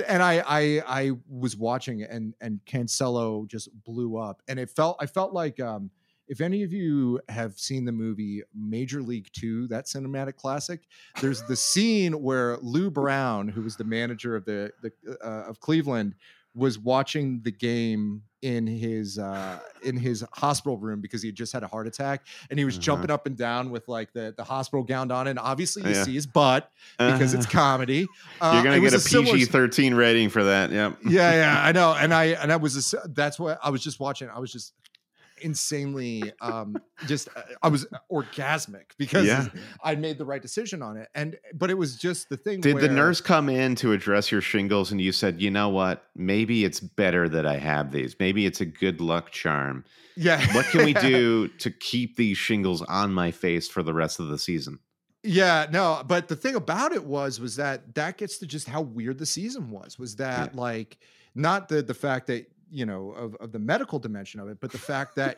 I was watching, and Cancelo just blew up. And I felt like if any of you have seen the movie Major League 2, that cinematic classic, there's the scene where Lou Brown, who was the manager of of Cleveland, was watching the game in his hospital room because he had just had a heart attack, and he was jumping up and down with like the hospital gown on, and obviously you see his butt because it's comedy. You're gonna get a PG-13 rating for that. Yep. Yeah, I know. And I was that's what I was just watching. I was just insanely I was orgasmic because I made the right decision on it. But it was just the thing. Did the nurse come in to address your shingles and you said, you know what, maybe it's better that I have these, maybe it's a good luck charm, what can we do to keep these shingles on my face for the rest of the season? No, but the thing about it was that gets to just how weird the season was that like not the fact that of the medical dimension of it, but the fact that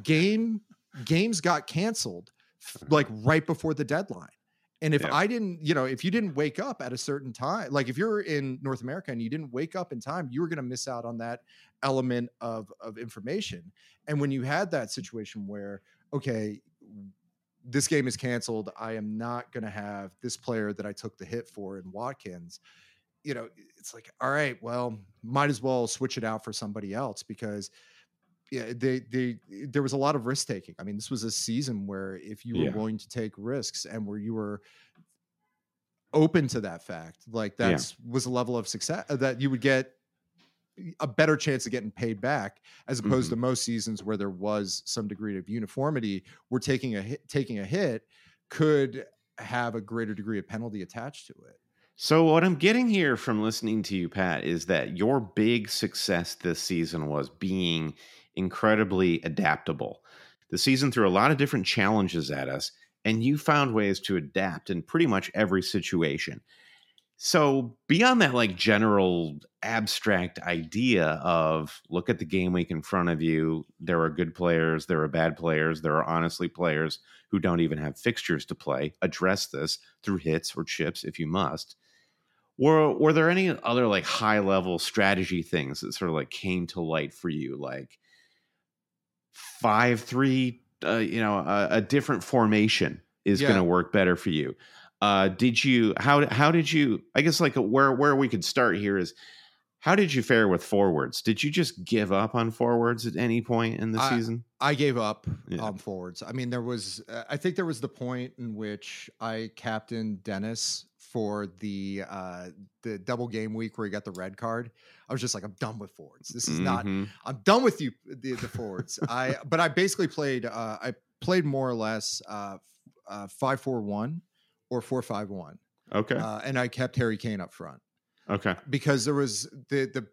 games got canceled like right before the deadline. And if if you didn't wake up at a certain time, like if you're in North America and you didn't wake up in time, you were going to miss out on that element of information. And when you had that situation where, okay, this game is canceled, I am not going to have this player that I took the hit for in Watkins, it's like, all right, well, might as well switch it out for somebody else because there was a lot of risk taking. I mean, this was a season where if you were willing to take risks and where you were open to that fact, like was a level of success that you would get a better chance of getting paid back, as opposed to most seasons where there was some degree of uniformity, where taking a hit could have a greater degree of penalty attached to it. So what I'm getting here from listening to you, Pat, is that your big success this season was being incredibly adaptable. The season threw a lot of different challenges at us, and you found ways to adapt in pretty much every situation. So beyond that, like general abstract idea of look at the game week in front of you, there are good players, there are bad players, there are honestly players who don't even have fixtures to play. Address this through hits or chips if you must. Were there any other like high level strategy things that sort of like came to light for you, like 5-3, a different formation is going to work better for you? How did you, I guess like where we could start here is, how did you fare with forwards? Did you just give up on forwards at any point in the season? I gave up on forwards. I mean, I think there was the point in which I captained Dennis for the double game week where he got the red card. I was just like, I'm done with forwards. This is not, I'm done with you, the forwards. But I basically played more or less 5-4-1 or 4-5-1. Okay. And I kept Harry Kane up front. Okay. Because there was the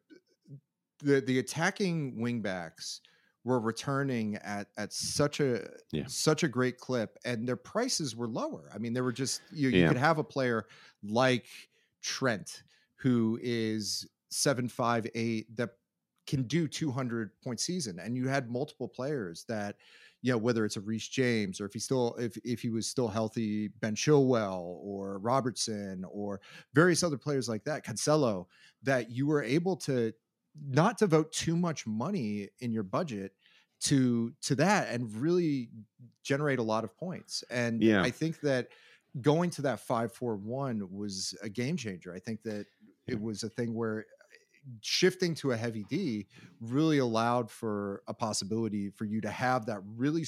attacking wingbacks were returning at such a great clip, and their prices were lower. I mean, they were just you could have a player like Trent who is 7.58 that can do 200-point season, and you had multiple players that, whether it's a Reece James or if he was still healthy, Ben Chilwell or Robertson or various other players like that, Cancelo, that you were able to not devote too much money in your budget to that and really generate a lot of points. And I think that going to that 5-4-1 was a game changer. I think that it was a thing where shifting to a heavy D really allowed for a possibility for you to have a really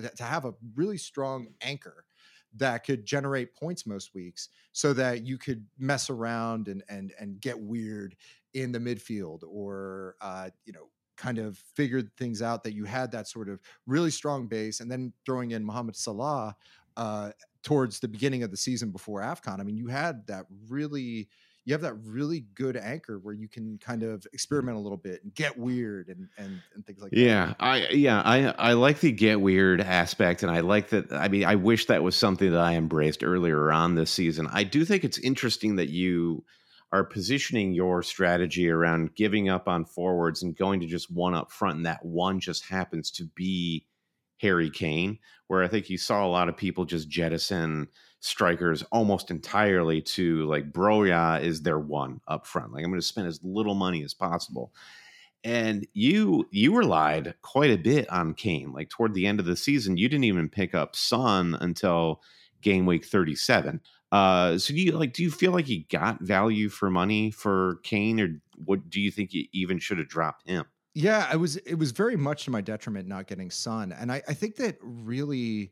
strong anchor that could generate points most weeks, so that you could mess around and get weird in the midfield, or kind of figured things out, that you had that sort of really strong base. And then throwing in Mohamed Salah towards the beginning of the season before AFCON, I mean, you have that really good anchor where you can kind of experiment a little bit and get weird and things like that. I like the get weird aspect, and I like that. I mean, I wish that was something that I embraced earlier on this season. I do think it's interesting that you are positioning your strategy around giving up on forwards and going to just one up front, and that one just happens to be Harry Kane, where I think you saw a lot of people just jettison strikers almost entirely to like Broja is their one up front. Like, I'm going to spend as little money as possible. And you relied quite a bit on Kane. Like toward the end of the season, you didn't even pick up Son until game week 37. So do you feel like you got value for money for Kane, or what do you think you even should have dropped him? Yeah, it was very much to my detriment not getting Son. And I think that really,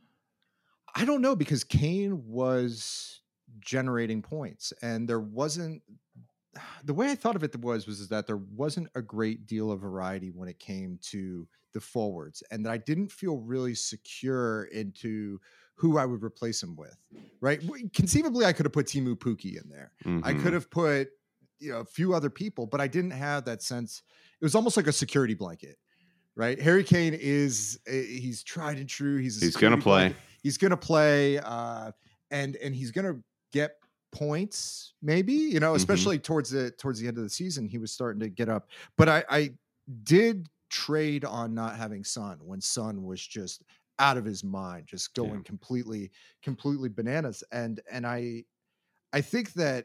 I don't know, because Kane was generating points and there wasn't, the way I thought of it was that there wasn't a great deal of variety when it came to the forwards, and that I didn't feel really secure into who I would replace him with. Right? Conceivably, I could have put Timu Pukki in there. I could have put a few other people, but I didn't have that sense. It was almost like a security blanket. Right? Harry Kane he's tried and true. He's going to play. He's going to play, and he's going to get points, maybe, especially towards the end of the season, he was starting to get up. But I did trade on not having Son when Son was just out of his mind, just going completely bananas. And I think that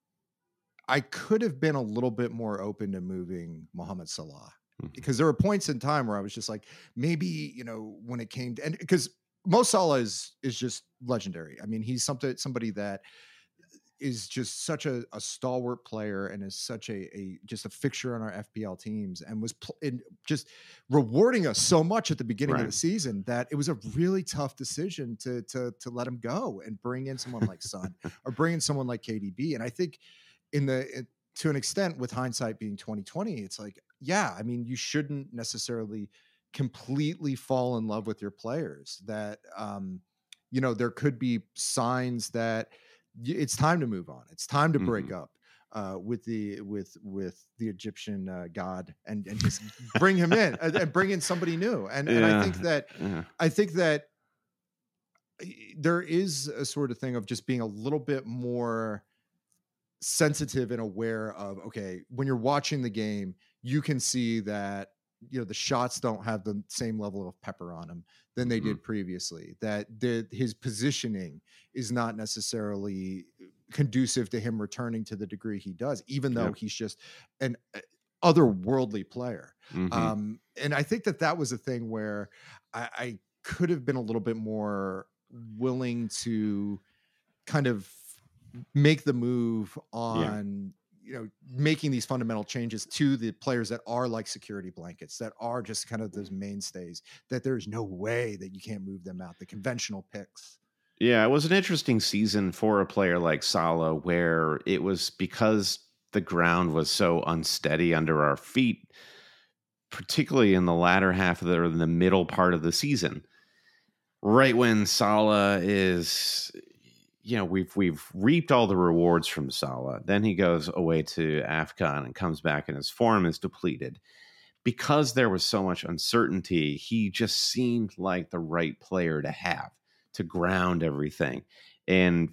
I could have been a little bit more open to moving Mohamed Salah, because there were points in time where I was just like, maybe, when it came to, and because Mo Salah is just legendary. I mean, he's somebody that is just such a stalwart player and is such just a fixture on our FPL teams, and was just rewarding us so much at the beginning of the season that it was a really tough decision to let him go and bring in someone like Son or bring in someone like KDB. And I think to an extent, with hindsight being 2020, it's like, yeah, I mean, you shouldn't necessarily completely fall in love with your players. That there could be signs that it's time to move on. It's time to break up with the Egyptian god and just bring him in and bring in somebody new. And I think that there is a sort of thing of just being a little bit more sensitive and aware of, okay, when you're watching the game, you can see that the shots don't have the same level of pepper on them than they did previously, that his positioning is not necessarily conducive to him returning to the degree he does, even though he's just an otherworldly player. And I think that was a thing where I could have been a little bit more willing to kind of make the move on making these fundamental changes to the players that are like security blankets, that are just kind of those mainstays, that there's no way that you can't move them out, the conventional picks. Yeah, it was an interesting season for a player like Salah, where it was because the ground was so unsteady under our feet, particularly in the latter half of the middle part of the season. Right when Salah is, we've reaped all the rewards from Salah. Then he goes away to AFCON and comes back and his form is depleted. Because there was so much uncertainty, he just seemed like the right player to have to ground everything. And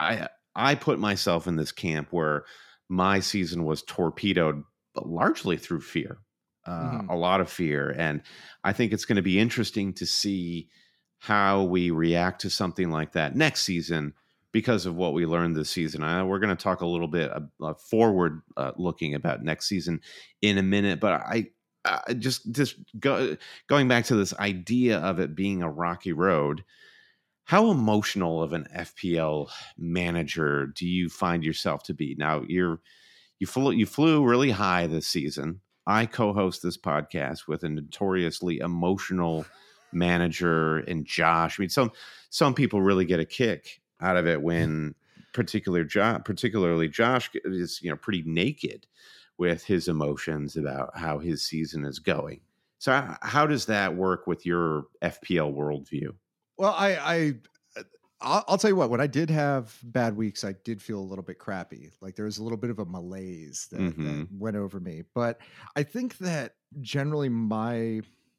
I put myself in this camp where my season was torpedoed, but largely through fear, a lot of fear. And I think it's going to be interesting to see how we react to something like that next season, because of what we learned this season. We're going to talk a little bit forward looking about next season in a minute, but I just going back to this idea of it being a rocky road. How emotional of an FPL manager do you find yourself to be? Now you flew really high this season. I co-host this podcast with a notoriously emotional manager in Josh. I mean, some people really get a kick out of it when particularly Josh is pretty naked with his emotions about how his season is going. So how does that work with your FPL worldview? Well, I'll tell you what, when I did have bad weeks, I did feel a little bit crappy. Like there was a little bit of a malaise that went over me. But I think that generally my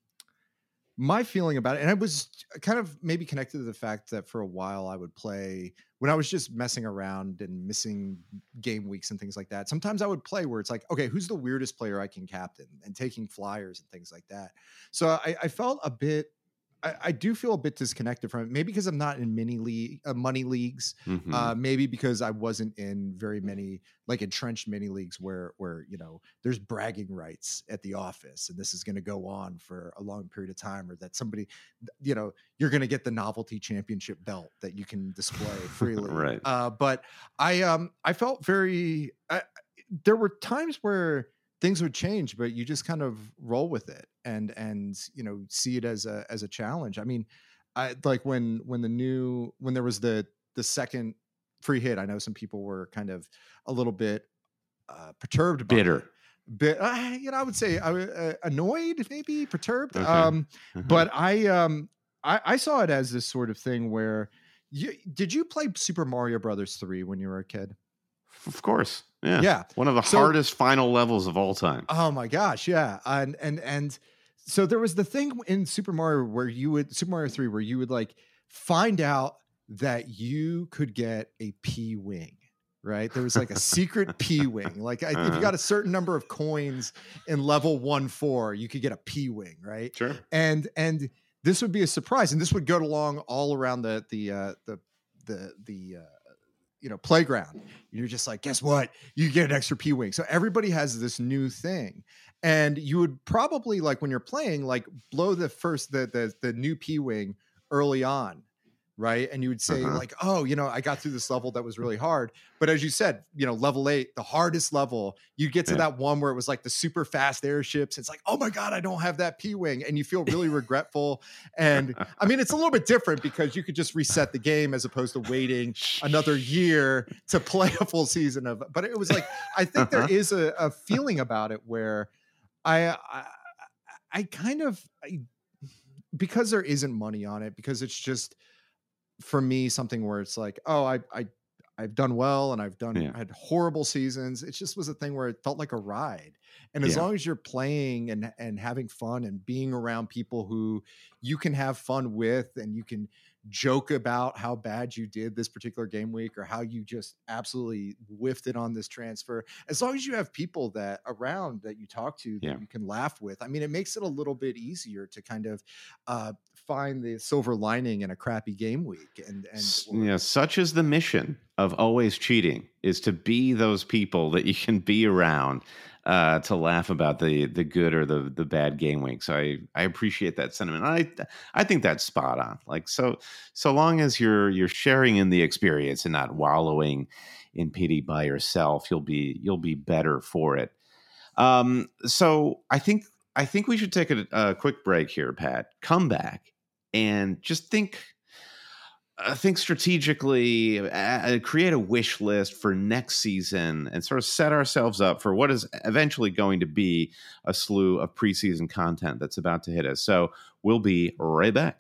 feeling about it, and I was kind of maybe connected to the fact that for a while I would play when I was just messing around and missing game weeks and things like that. Sometimes I would play where it's like, okay, who's the weirdest player I can captain, and taking flyers and things like that. So I felt a bit, I do feel a bit disconnected from it. Maybe because I'm not in money leagues. Maybe because I wasn't in very many like entrenched mini leagues where there's bragging rights at the office, and this is going to go on for a long period of time, or that somebody, you're going to get the novelty championship belt that you can display freely. Right. But I felt very. there were times where things would change, but you just kind of roll with it and see it as a challenge. I mean, I like when there was the second free hit, I know some people were kind of a little bit perturbed by bitter. I would say annoyed, maybe perturbed. Okay. But I saw it as this sort of thing where did you play Super Mario Brothers 3 when you were a kid? Of course. Yeah. Yeah. One of the hardest final levels of all time. Oh my gosh. Yeah. And so there was the thing in Super Mario Super Mario 3 where you would like find out that you could get a P-Wing, right? There was like a secret P-Wing. Like if you got a certain number of coins in level 1-4, you could get a P-Wing, right? Sure. And this would be a surprise. And this would go along all around the playground. You're just like, guess what? You get an extra P-Wing. So everybody has this new thing. And you would probably, like, when you're playing, like blow the new P-Wing early on, right? And you would say like, oh, I got through this level that was really hard. But as you said, level 8, the hardest level, you get to that one where it was like the super fast airships. It's like, oh my God, I don't have that P-Wing. And you feel really regretful. And I mean, it's a little bit different because you could just reset the game as opposed to waiting another year to play a full season of, but it was like, I think there is a feeling about it where I because there isn't money on it, because it's just, for me, something where it's like, oh, I've done well and I had horrible seasons. It just was a thing where it felt like a ride. And as long as you're playing and having fun and being around people who you can have fun with, and you can joke about how bad you did this particular game week or how you just absolutely whiffed it on this transfer, as long as you have people that around that you talk to that you can laugh with, I mean, it makes it a little bit easier to kind of find the silver lining in a crappy game week. And such is the mission of Always Cheating, is to be those people that you can be around to laugh about the good or the bad game weeks. So I appreciate that sentiment. I think that's spot on. Like, so long as you're sharing in the experience and not wallowing in pity by yourself, you'll be better for it. So I think we should take a quick break here, Pat. Come back and just think strategically, create a wish list for next season, and sort of set ourselves up for what is eventually going to be a slew of preseason content that's about to hit us. So we'll be right back.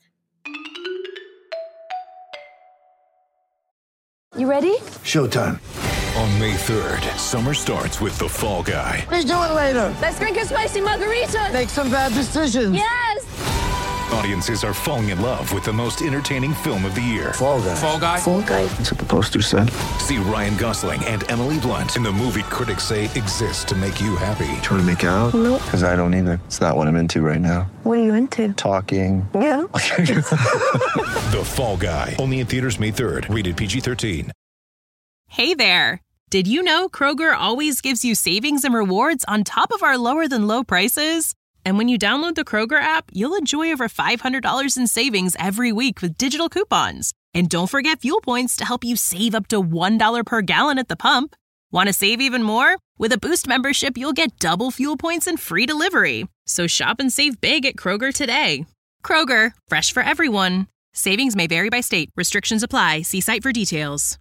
You ready? Showtime. On May 3rd, summer starts with The Fall Guy. Let's do it later. Let's drink a spicy margarita. Make some bad decisions. Yes! Audiences are falling in love with the most entertaining film of the year. Fall Guy. Fall Guy? Fall Guy. That's what the poster said. See Ryan Gosling and Emily Blunt in the movie critics say exists to make you happy. Trying to make it out? Nope. Because I don't either. It's not what I'm into right now. What are you into? Talking. Yeah. The Fall Guy. Only in theaters May 3rd. Rated PG-13. Hey there. Did you know Kroger always gives you savings and rewards on top of our lower than low prices? And when you download the Kroger app, you'll enjoy over $500 in savings every week with digital coupons. And don't forget fuel points to help you save up to $1 per gallon at the pump. Want to save even more? With a Boost membership, you'll get double fuel points and free delivery. So shop and save big at Kroger today. Kroger, fresh for everyone. Savings may vary by state. Restrictions apply. See site for details.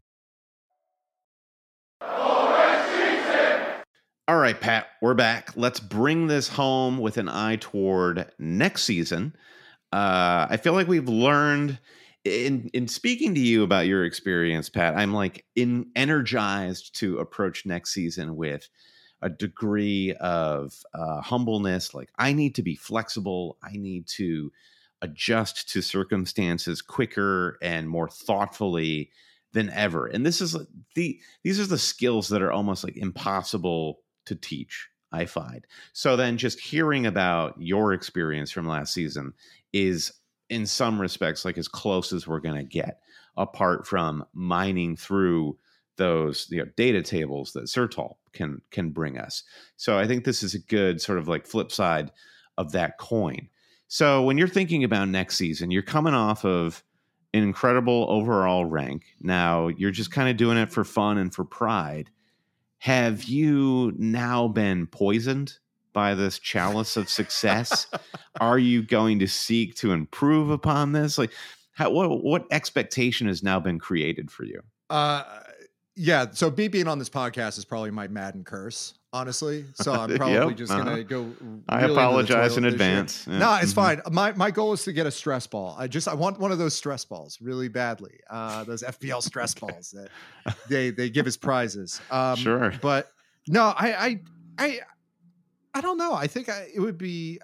All right, Pat, we're back. Let's bring this home with an eye toward next season. I feel like we've learned in speaking to you about your experience, Pat, I'm like energized to approach next season with a degree of humbleness. Like, I need to be flexible. I need to adjust to circumstances quicker and more thoughtfully than ever. And these are the skills that are almost like impossible to teach, I find. So then just hearing about your experience from last season is in some respects like as close as we're going to get, apart from mining through those data tables that Sertal can bring us. So I think this is a good sort of like flip side of that coin. So when you're thinking about next season, you're coming off of an incredible overall rank. Now you're just kind of doing it for fun and for pride. have you now been poisoned by this chalice of success? Are you going to seek to improve upon this? Like, what expectation has now been created for you? Yeah. So me being on this podcast is probably my Madden curse, honestly. So I'm probably just going to go. I apologize in advance. Yeah. No, it's fine. My goal is to get a stress ball. I want one of those stress balls really badly. Those FPL stress balls that they give as prizes. Sure. But no, I don't know. I think it would be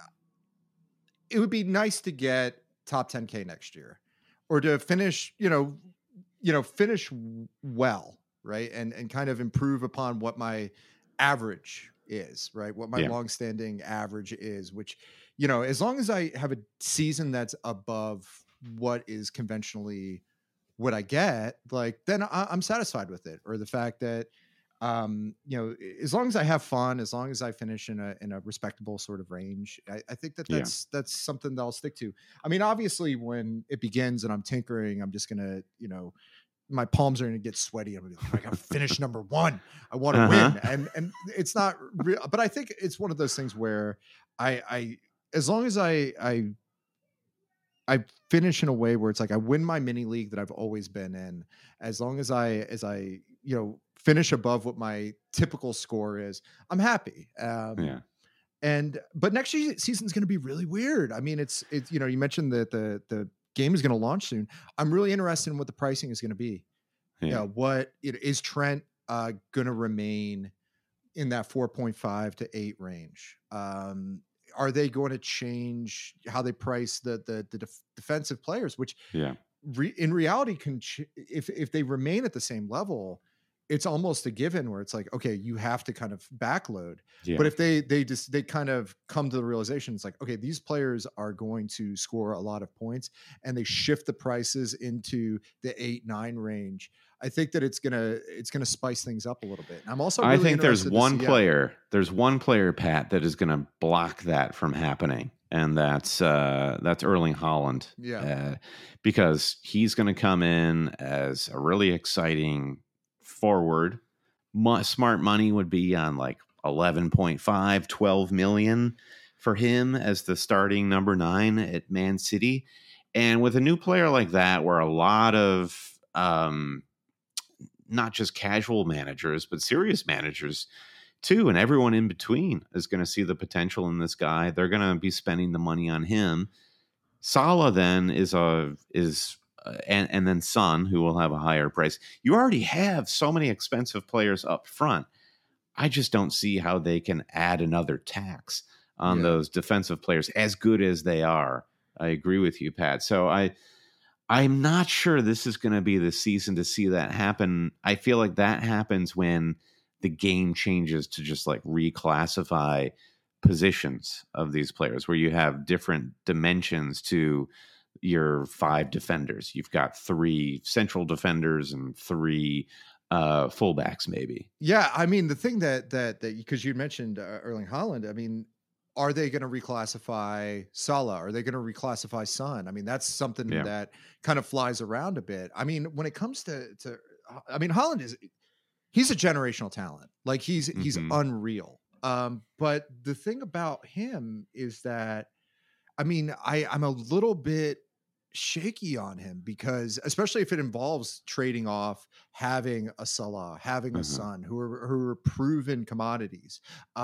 nice to get top 10K next year, or to finish, finish well, right, and kind of improve upon what my average is, right, what my longstanding average is. Which, as long as I have a season that's above what is conventionally what I get, like, then I'm satisfied with it. Or the fact that, as long as I have fun, as long as I finish in a respectable sort of range, I think that's something that I'll stick to. I mean, obviously when it begins and I'm tinkering, I'm just going to, my palms are going to get sweaty. I'm going to be like, I got to finish number one. I want to win. And it's not real, but I think it's one of those things where I as long as I finish in a way where it's like I win my mini league that I've always been in, as long as I finish above what my typical score is, I'm happy. But next season's going to be really weird. I mean, it's you mentioned that the game is going to launch soon. I'm really interested in what the pricing is going to be. What is Trent going to remain in that 4.5 to 8 range? Are they going to change how they price the defensive players? Which in reality if they remain at the same level, it's almost a given where it's like, okay, you have to kind of backload. But if they kind of come to the realization, it's like, okay, these players are going to score a lot of points, and they shift the prices into the 8-9 range, I think that it's gonna spice things up a little bit. And I'm also really I think there's one player, Pat, that is going to block that from happening, and that's Erling Haaland. Because he's going to come in as a really exciting forward. Smart money would be on like 11.5, 12 million for him as the starting number 9 at Man City. And with a new player like that, where a lot of not just casual managers, but serious managers too, and everyone in between is going to see the potential in this guy. They're going to be spending the money on him. Salah then and then Son, who will have a higher price. You already have so many expensive players up front. I just don't see how they can add another tax on those defensive players, as good as they are. I agree with you, Pat. So I'm not sure this is going to be the season to see that happen. I feel like that happens when the game changes to just like reclassify positions of these players, where you have different dimensions to your 5 defenders. You've got 3 central defenders and 3 fullbacks, maybe. Yeah, I mean, the thing that because you mentioned Erling Haaland, I mean, are they going to reclassify Salah? Are they going to reclassify Son? I mean, that's something that kind of flies around a bit. I mean, when it comes to I mean, Haaland he's a generational talent. Like he's unreal. But the thing about him is that, I mean, I'm a little bit shaky on him, because especially if it involves trading off having a Salah, having a Son, who are proven commodities.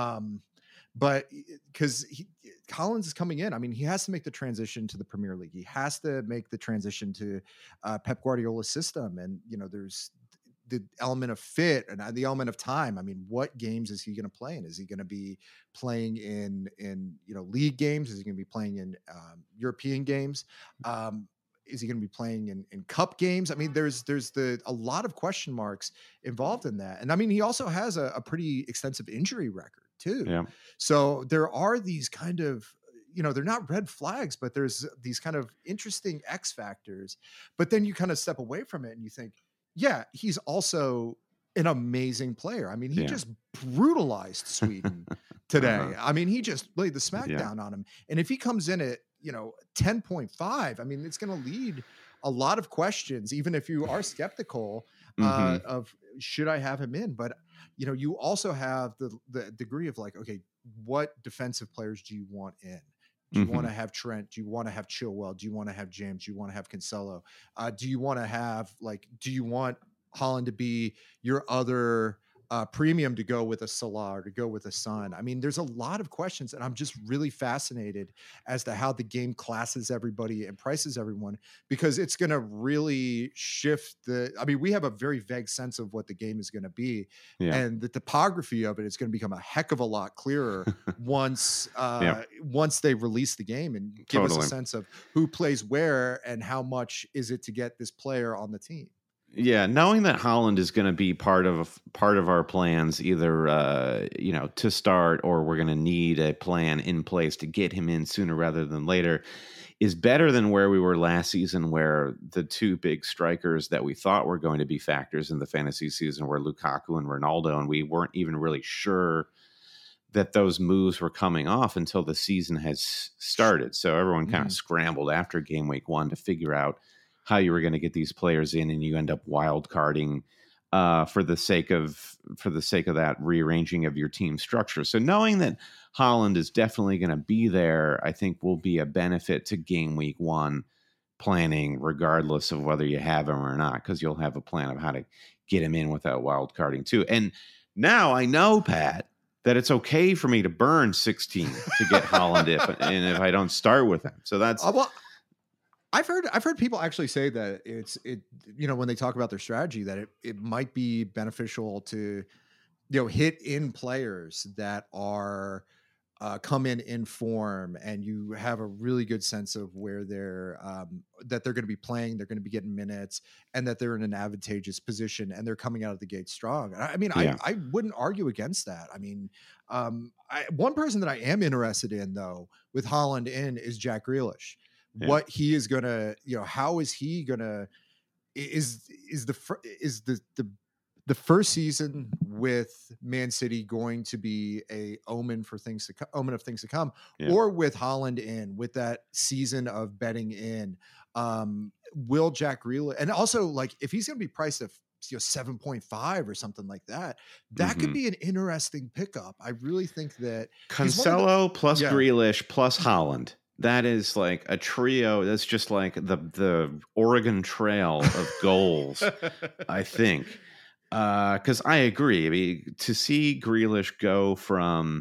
But because Collins is coming in, I mean, he has to make the transition to the Premier League. He has to make the transition to Pep Guardiola's system. And, there's the element of fit and the element of time. I mean, what games is he going to play in? Is he going to be playing in league games? Is he going to be playing in European games? Is he going to be playing in cup games? I mean, there's a lot of question marks involved in that. And I mean, he also has a pretty extensive injury record too. Yeah. So there are these kind of, they're not red flags, but there's these kind of interesting X factors. But then you kind of step away from it and you think, yeah, he's also an amazing player. I mean, he just brutalized Sweden today. I mean, he just laid the smackdown on him. And if he comes in at, 10.5, I mean, it's going to lead a lot of questions, even if you are skeptical of should I have him in. But you also have the degree of like, okay, what defensive players do you want in? Do you want to have Trent? Do you want to have Chilwell? Do you want to have James? Do you want to have Cancelo? Do you want to have do you want Haaland to be your other premium to go with a Salah or to go with a Son? I mean, there's a lot of questions, and I'm just really fascinated as to how the game classes everybody and prices everyone, because it's going to really shift we have a very vague sense of what the game is going to be, and the topography of it is going to become a heck of a lot clearer once they release the game and give us a sense of who plays where and how much is it to get this player on the team. Yeah, knowing that Haaland is going to be part of our plans, either to start, or we're going to need a plan in place to get him in sooner rather than later, is better than where we were last season, where the two big strikers that we thought were going to be factors in the fantasy season were Lukaku and Ronaldo, and we weren't even really sure that those moves were coming off until the season has started. So everyone kind of scrambled after game week 1 to figure out how you were going to get these players in, and you end up wild carding for the sake of that rearranging of your team structure. So knowing that Haaland is definitely going to be there, I think will be a benefit to game week 1 planning, regardless of whether you have him or not, because you'll have a plan of how to get him in without wild carding too. And now I know, Pat, that it's okay for me to burn 16 to get Haaland if I don't start with him. So that's I've heard people actually say that when they talk about their strategy, that it might be beneficial to hit in players that are come in form, and you have a really good sense of where they're that they're going to be playing, they're going to be getting minutes, and that they're in an advantageous position, and they're coming out of the gate strong. I wouldn't argue against that. I mean, one person that I am interested in though with Haaland in is Jack Grealish. What he is gonna, how is he gonna? Is the first season with Man City going to be a omen of things to come, or with Haaland in, with that season of betting in? Will Jack Grealish, and also like if he's going to be priced at 7.5 or something like that, could be an interesting pickup. I really think that Cancelo plus Grealish plus Haaland. That is like a trio. That's just like the Oregon Trail of goals, I think. Because I agree. I mean, to see Grealish go from,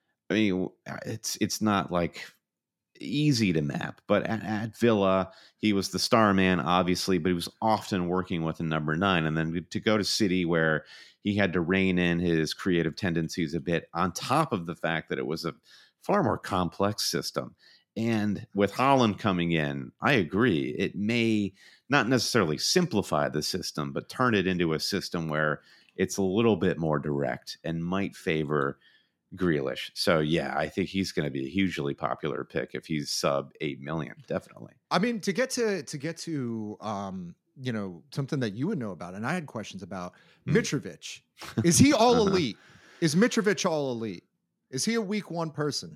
it's not like easy to map, but at Villa, he was the star man, obviously, but he was often working with a number 9. And then to go to City, where he had to rein in his creative tendencies a bit, on top of the fact that it was a far more complex system. And with Haaland coming in, I agree, it may not necessarily simplify the system, but turn it into a system where it's a little bit more direct and might favor Grealish. So yeah, I think he's going to be a hugely popular pick if he's sub 8 million, definitely. I mean, to get to something that you would know about, and I had questions about Mitrovic. Is he all elite? Is Mitrovic all elite? Is he a week 1 person?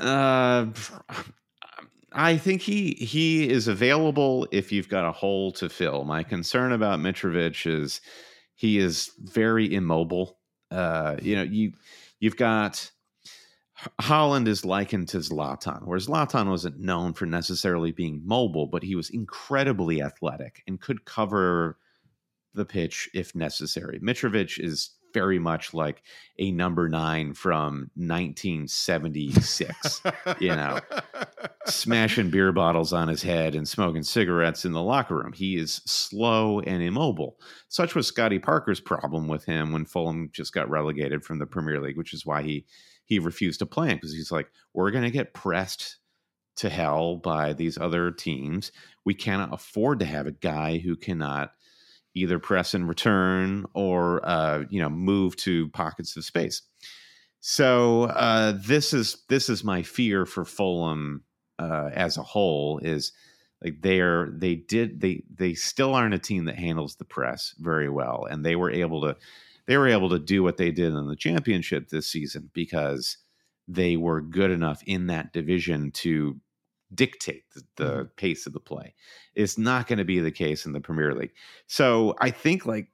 I think he is available if you've got a hole to fill. My concern about Mitrovic is he is very immobile. You've got Haaland is likened to Zlatan, where Zlatan wasn't known for necessarily being mobile, but he was incredibly athletic and could cover the pitch if necessary. Mitrovic is very much like a number 9 from 1976, smashing beer bottles on his head and smoking cigarettes in the locker room. He is slow and immobile. Such was Scotty Parker's problem with him when Fulham just got relegated from the Premier League, which is why he refused to play him, because he's like, we're going to get pressed to hell by these other teams. We cannot afford to have a guy who cannot either press and return or move to pockets of space. So this is my fear for Fulham as a whole, is like they still aren't a team that handles the press very well, and they were able to do what they did in the Championship this season because they were good enough in that division to dictate the pace of the play. It's not going to be the case in the Premier League. So I think like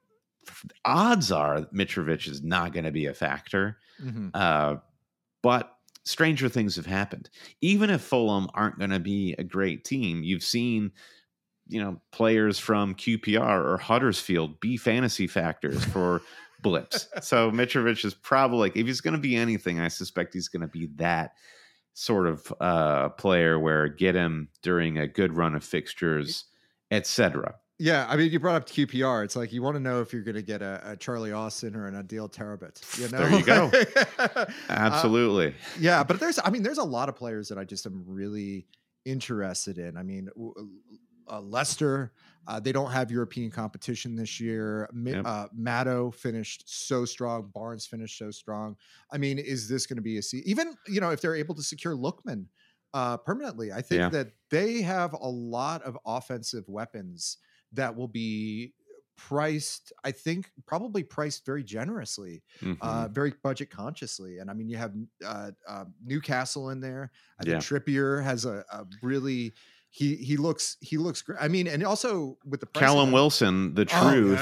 odds are Mitrovic is not going to be a factor. Mm-hmm. But stranger things have happened. Even if Fulham aren't going to be a great team, you've seen, players from QPR or Huddersfield be fantasy factors for blips. So Mitrovic is probably, if he's going to be anything, I suspect he's going to be that sort of player where get him during a good run of fixtures, etc. Yeah, I mean, you brought up QPR. It's like you want to know if you're going to get a Charlie Austin or an Adil Terabit. There you go. Absolutely. Yeah, but there's a lot of players that I just am really interested in. I mean, Leicester, they don't have European competition this year. Maddo finished so strong. Barnes finished so strong. I mean, is this going to be even, if they're able to secure Lookman permanently, I think that they have a lot of offensive weapons that will be priced, I think, probably priced very generously, very budget consciously. And I mean, you have Newcastle in there. I think Trippier has a really, he looks great. I mean, and also with the Callum Wilson, the truth.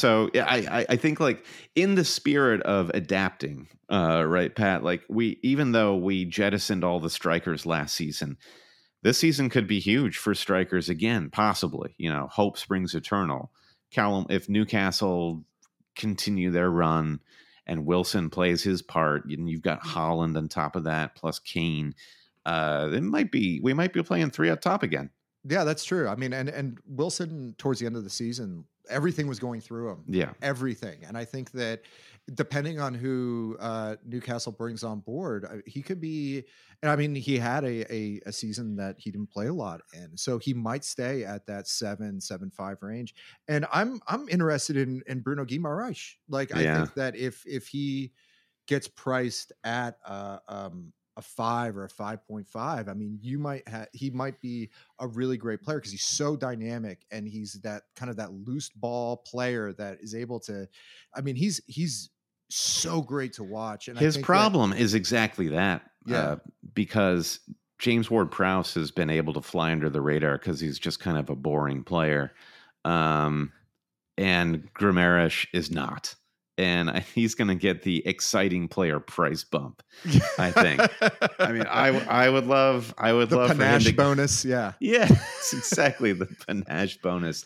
I think like in the spirit of adapting, right, Pat, like even though we jettisoned all the strikers last season, this season could be huge for strikers again, possibly. Hope springs eternal. Callum, if Newcastle continue their run and Wilson plays his part, and you've got Haaland on top of that, plus Kane, we might be playing three up top again. Yeah, that's true. I mean, and Wilson towards the end of the season, everything was going through him. Yeah, everything. And I think that depending on who Newcastle brings on board, he could be. And I mean, he had a season that he didn't play a lot in, so he might stay at that 7.5 range. And I'm interested in Bruno Guimaraes. Like, I think that if he gets priced at a 5 or a 5.5, I mean, he might be a really great player because he's so dynamic and he's that kind of that loose ball player that is able to. I mean, he's so great to watch. And his problem is exactly that. Yeah. Because James Ward-Prowse has been able to fly under the radar because he's just kind of a boring player. And Guimaraes is not. And he's going to get the exciting player price bump, I think. I mean, I would love the panache bonus. Yeah. Yeah, it's exactly the panache bonus.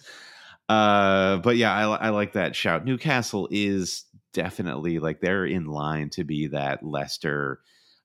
But yeah, I like that shout. Newcastle is definitely like they're in line to be that Leicester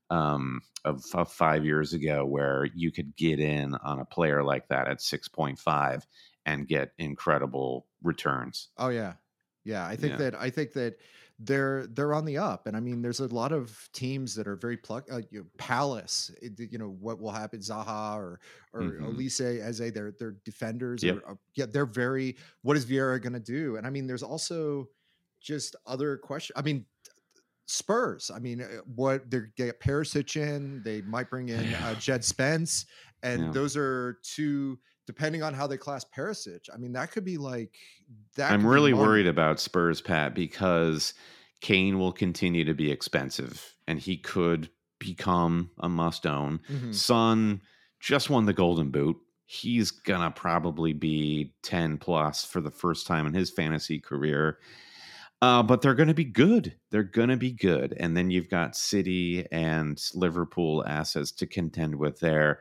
of 5 years ago, where you could get in on a player like that at 6.5 and get incredible returns. Oh yeah. Yeah, I think that they're on the up, and I mean, there's a lot of teams that are very Palace. What will happen? Zaha or Olise, Eze, they're defenders. Yep. They're very. What is Vieira going to do? And I mean, there's also just other questions. I mean, Spurs. I mean, what they get Perisic in? They might bring in Jed Spence, and those are two. Depending on how they class Perisic, I mean, that could be like that. I'm really worried about Spurs, Pat, because Kane will continue to be expensive and he could become a must-own. Mm-hmm. Son just won the Golden Boot. He's going to probably be 10 plus for the first time in his fantasy career. But they're going to be good. They're going to be good. And then you've got City and Liverpool assets to contend with there.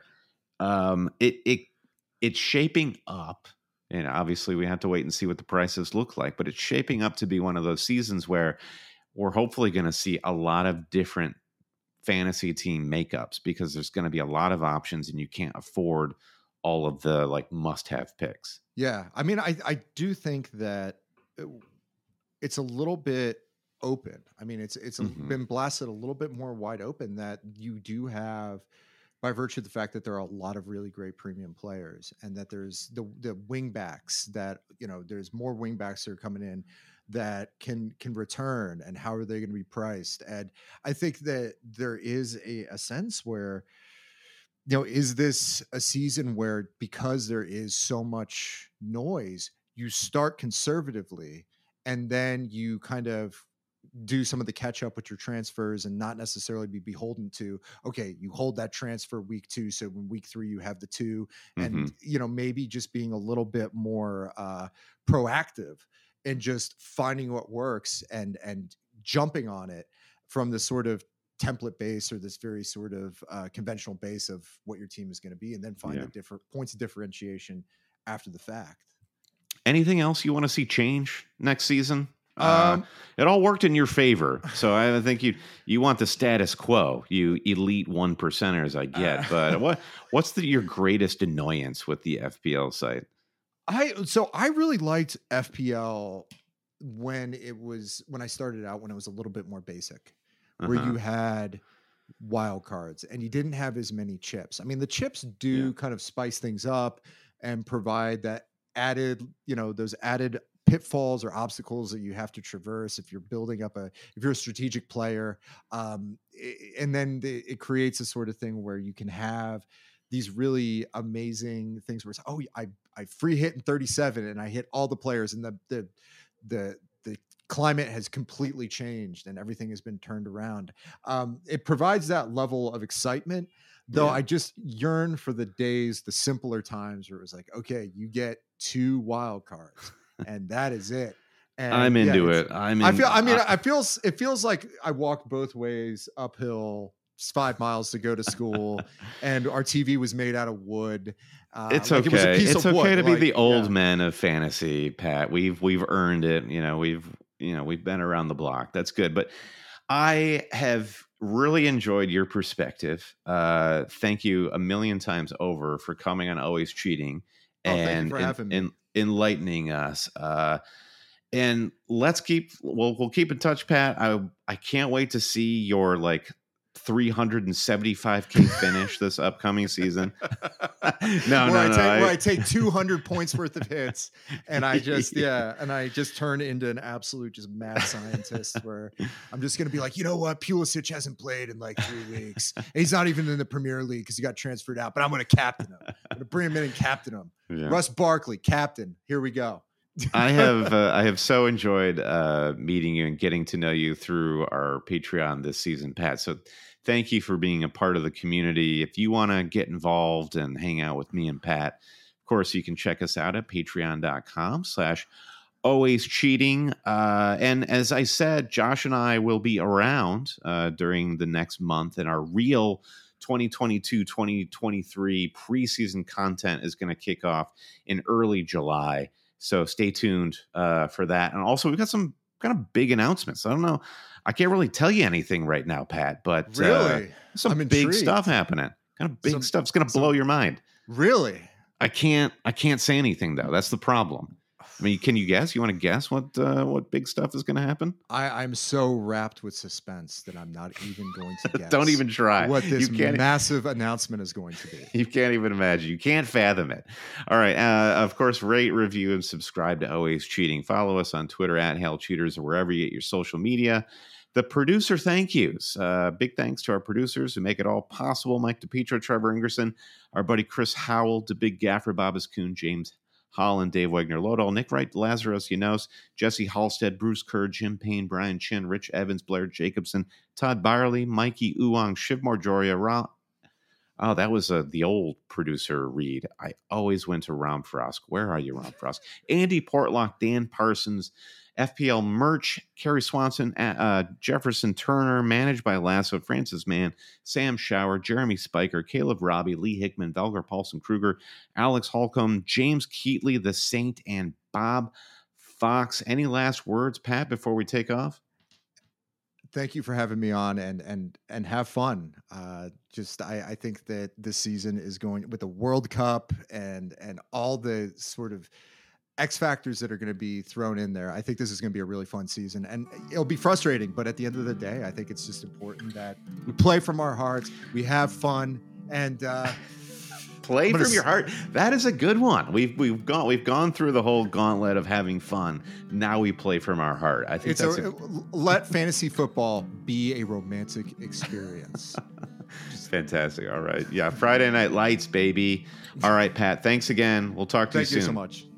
It's shaping up, and obviously we have to wait and see what the prices look like, but it's shaping up to be one of those seasons where we're hopefully going to see a lot of different fantasy team makeups, because there's going to be a lot of options and you can't afford all of the like must-have picks. Yeah. I mean, I do think that it's a little bit open. I mean, it's been blasted a little bit more wide open, that you do have, by virtue of the fact that there are a lot of really great premium players, and that there's the wing backs that, there's more wing backs that are coming in that can return, and how are they going to be priced? And I think that there is a sense where, is this a season where, because there is so much noise, you start conservatively and then you kind of do some of the catch up with your transfers and not necessarily be beholden to, okay, you hold that transfer week 2, so in week 3 you have the 2, and maybe just being a little bit more proactive and just finding what works and jumping on it from this sort of template base or this very sort of conventional base of what your team is going to be, and then find the different points of differentiation after the fact. Anything else you want to see change next season? It all worked in your favor, so I think you want the status quo. You elite 1%ers, I get, but what's your greatest annoyance with the FPL site? I really liked FPL when I started out, when it was a little bit more basic, where you had wild cards and you didn't have as many chips. I mean, the chips do kind of spice things up and provide that added, those added pitfalls or obstacles that you have to traverse if you're building up if you're a strategic player. And then it creates a sort of thing where you can have these really amazing things where it's, I free hit in 37 and I hit all the players, and the climate has completely changed and everything has been turned around. It provides that level of excitement, though. I just yearn for the simpler times where it was like, okay, you get 2 wild cards and that is it. And I'm into it. It feels like I walked both ways uphill 5 miles to go to school and our TV was made out of wood. It's okay. It's okay to be the old men of fantasy, Pat. We've earned it. We've been around the block. That's good. But I have really enjoyed your perspective. Thank you a million times over for coming on Always Cheating and enlightening us. And we'll keep in touch, Pat. I can't wait to see your 375K finish this upcoming season. Where I take 200 points worth of hits and I just turn into an absolute just mad scientist where I'm just going to be like, you know what? Pulisic hasn't played in 3 weeks. And he's not even in the Premier League because he got transferred out, but I'm going to captain him. I'm going to bring him in and captain him. Yeah. Russ Barkley, captain. Here we go. I have so enjoyed meeting you and getting to know you through our Patreon this season, Pat. So thank you for being a part of the community. If you want to get involved and hang out with me and Pat, of course, you can check us out at patreon.com/alwayscheating. And as I said, Josh and I will be around during the next month, and our real 2022-2023 preseason content is going to kick off in early July. So stay tuned for that. And also, we've got some kind of big announcements. I don't know. I can't really tell you anything right now, Pat, but really, some big stuff happening. Kind of big stuff. It's going to blow your mind. Really? I can't say anything, though. That's the problem. I mean, can you guess? You want to guess what big stuff is going to happen? I'm so wrapped with suspense that I'm not even going to guess. Don't even try. What this massive announcement is going to be. You can't even imagine. You can't fathom it. All right. Of course, rate, review, and subscribe to Always Cheating. Follow us on Twitter @HailCheaters or wherever you get your social media. The producer thank yous. Big thanks to our producers who make it all possible. Mike DePietro, Trevor Ingerson, our buddy Chris Howell, the Big Gaffer, Bobbis Kuhn, James Holland, Dave Wagner-Lodall, Nick Wright, Lazarus Yanos, Jesse Halstead, Bruce Kerr, Jim Payne, Brian Chin, Rich Evans, Blair Jacobson, Todd Byerly, Mikey Uwang, Shiv Marjoria, that was the old producer read. I always went to Ram Frosk. Where are you, Ram Frosk? Andy Portlock, Dan Parsons, FPL Merch, Kerry Swanson, Jefferson Turner, managed by Lasso, Francis Mann, Sam Shower, Jeremy Spiker, Caleb Robbie, Lee Hickman, Velgar Paulson Kruger, Alex Holcomb, James Keatley, The Saint, and Bob Fox. Any last words, Pat, before we take off? Thank you for having me on and have fun. I think that this season is going with the World Cup and all the sort of X factors that are going to be thrown in there. I think this is going to be a really fun season, and it'll be frustrating, but at the end of the day, I think it's just important that we play from our hearts, we have fun, and play from your heart. That is a good one. We've gone through the whole gauntlet of having fun. Now we play from our heart. I think let fantasy football be a romantic experience. Fantastic. All right. Yeah. Friday Night Lights, baby. All right, Pat. Thanks again. We'll talk to you soon. Thank you so much.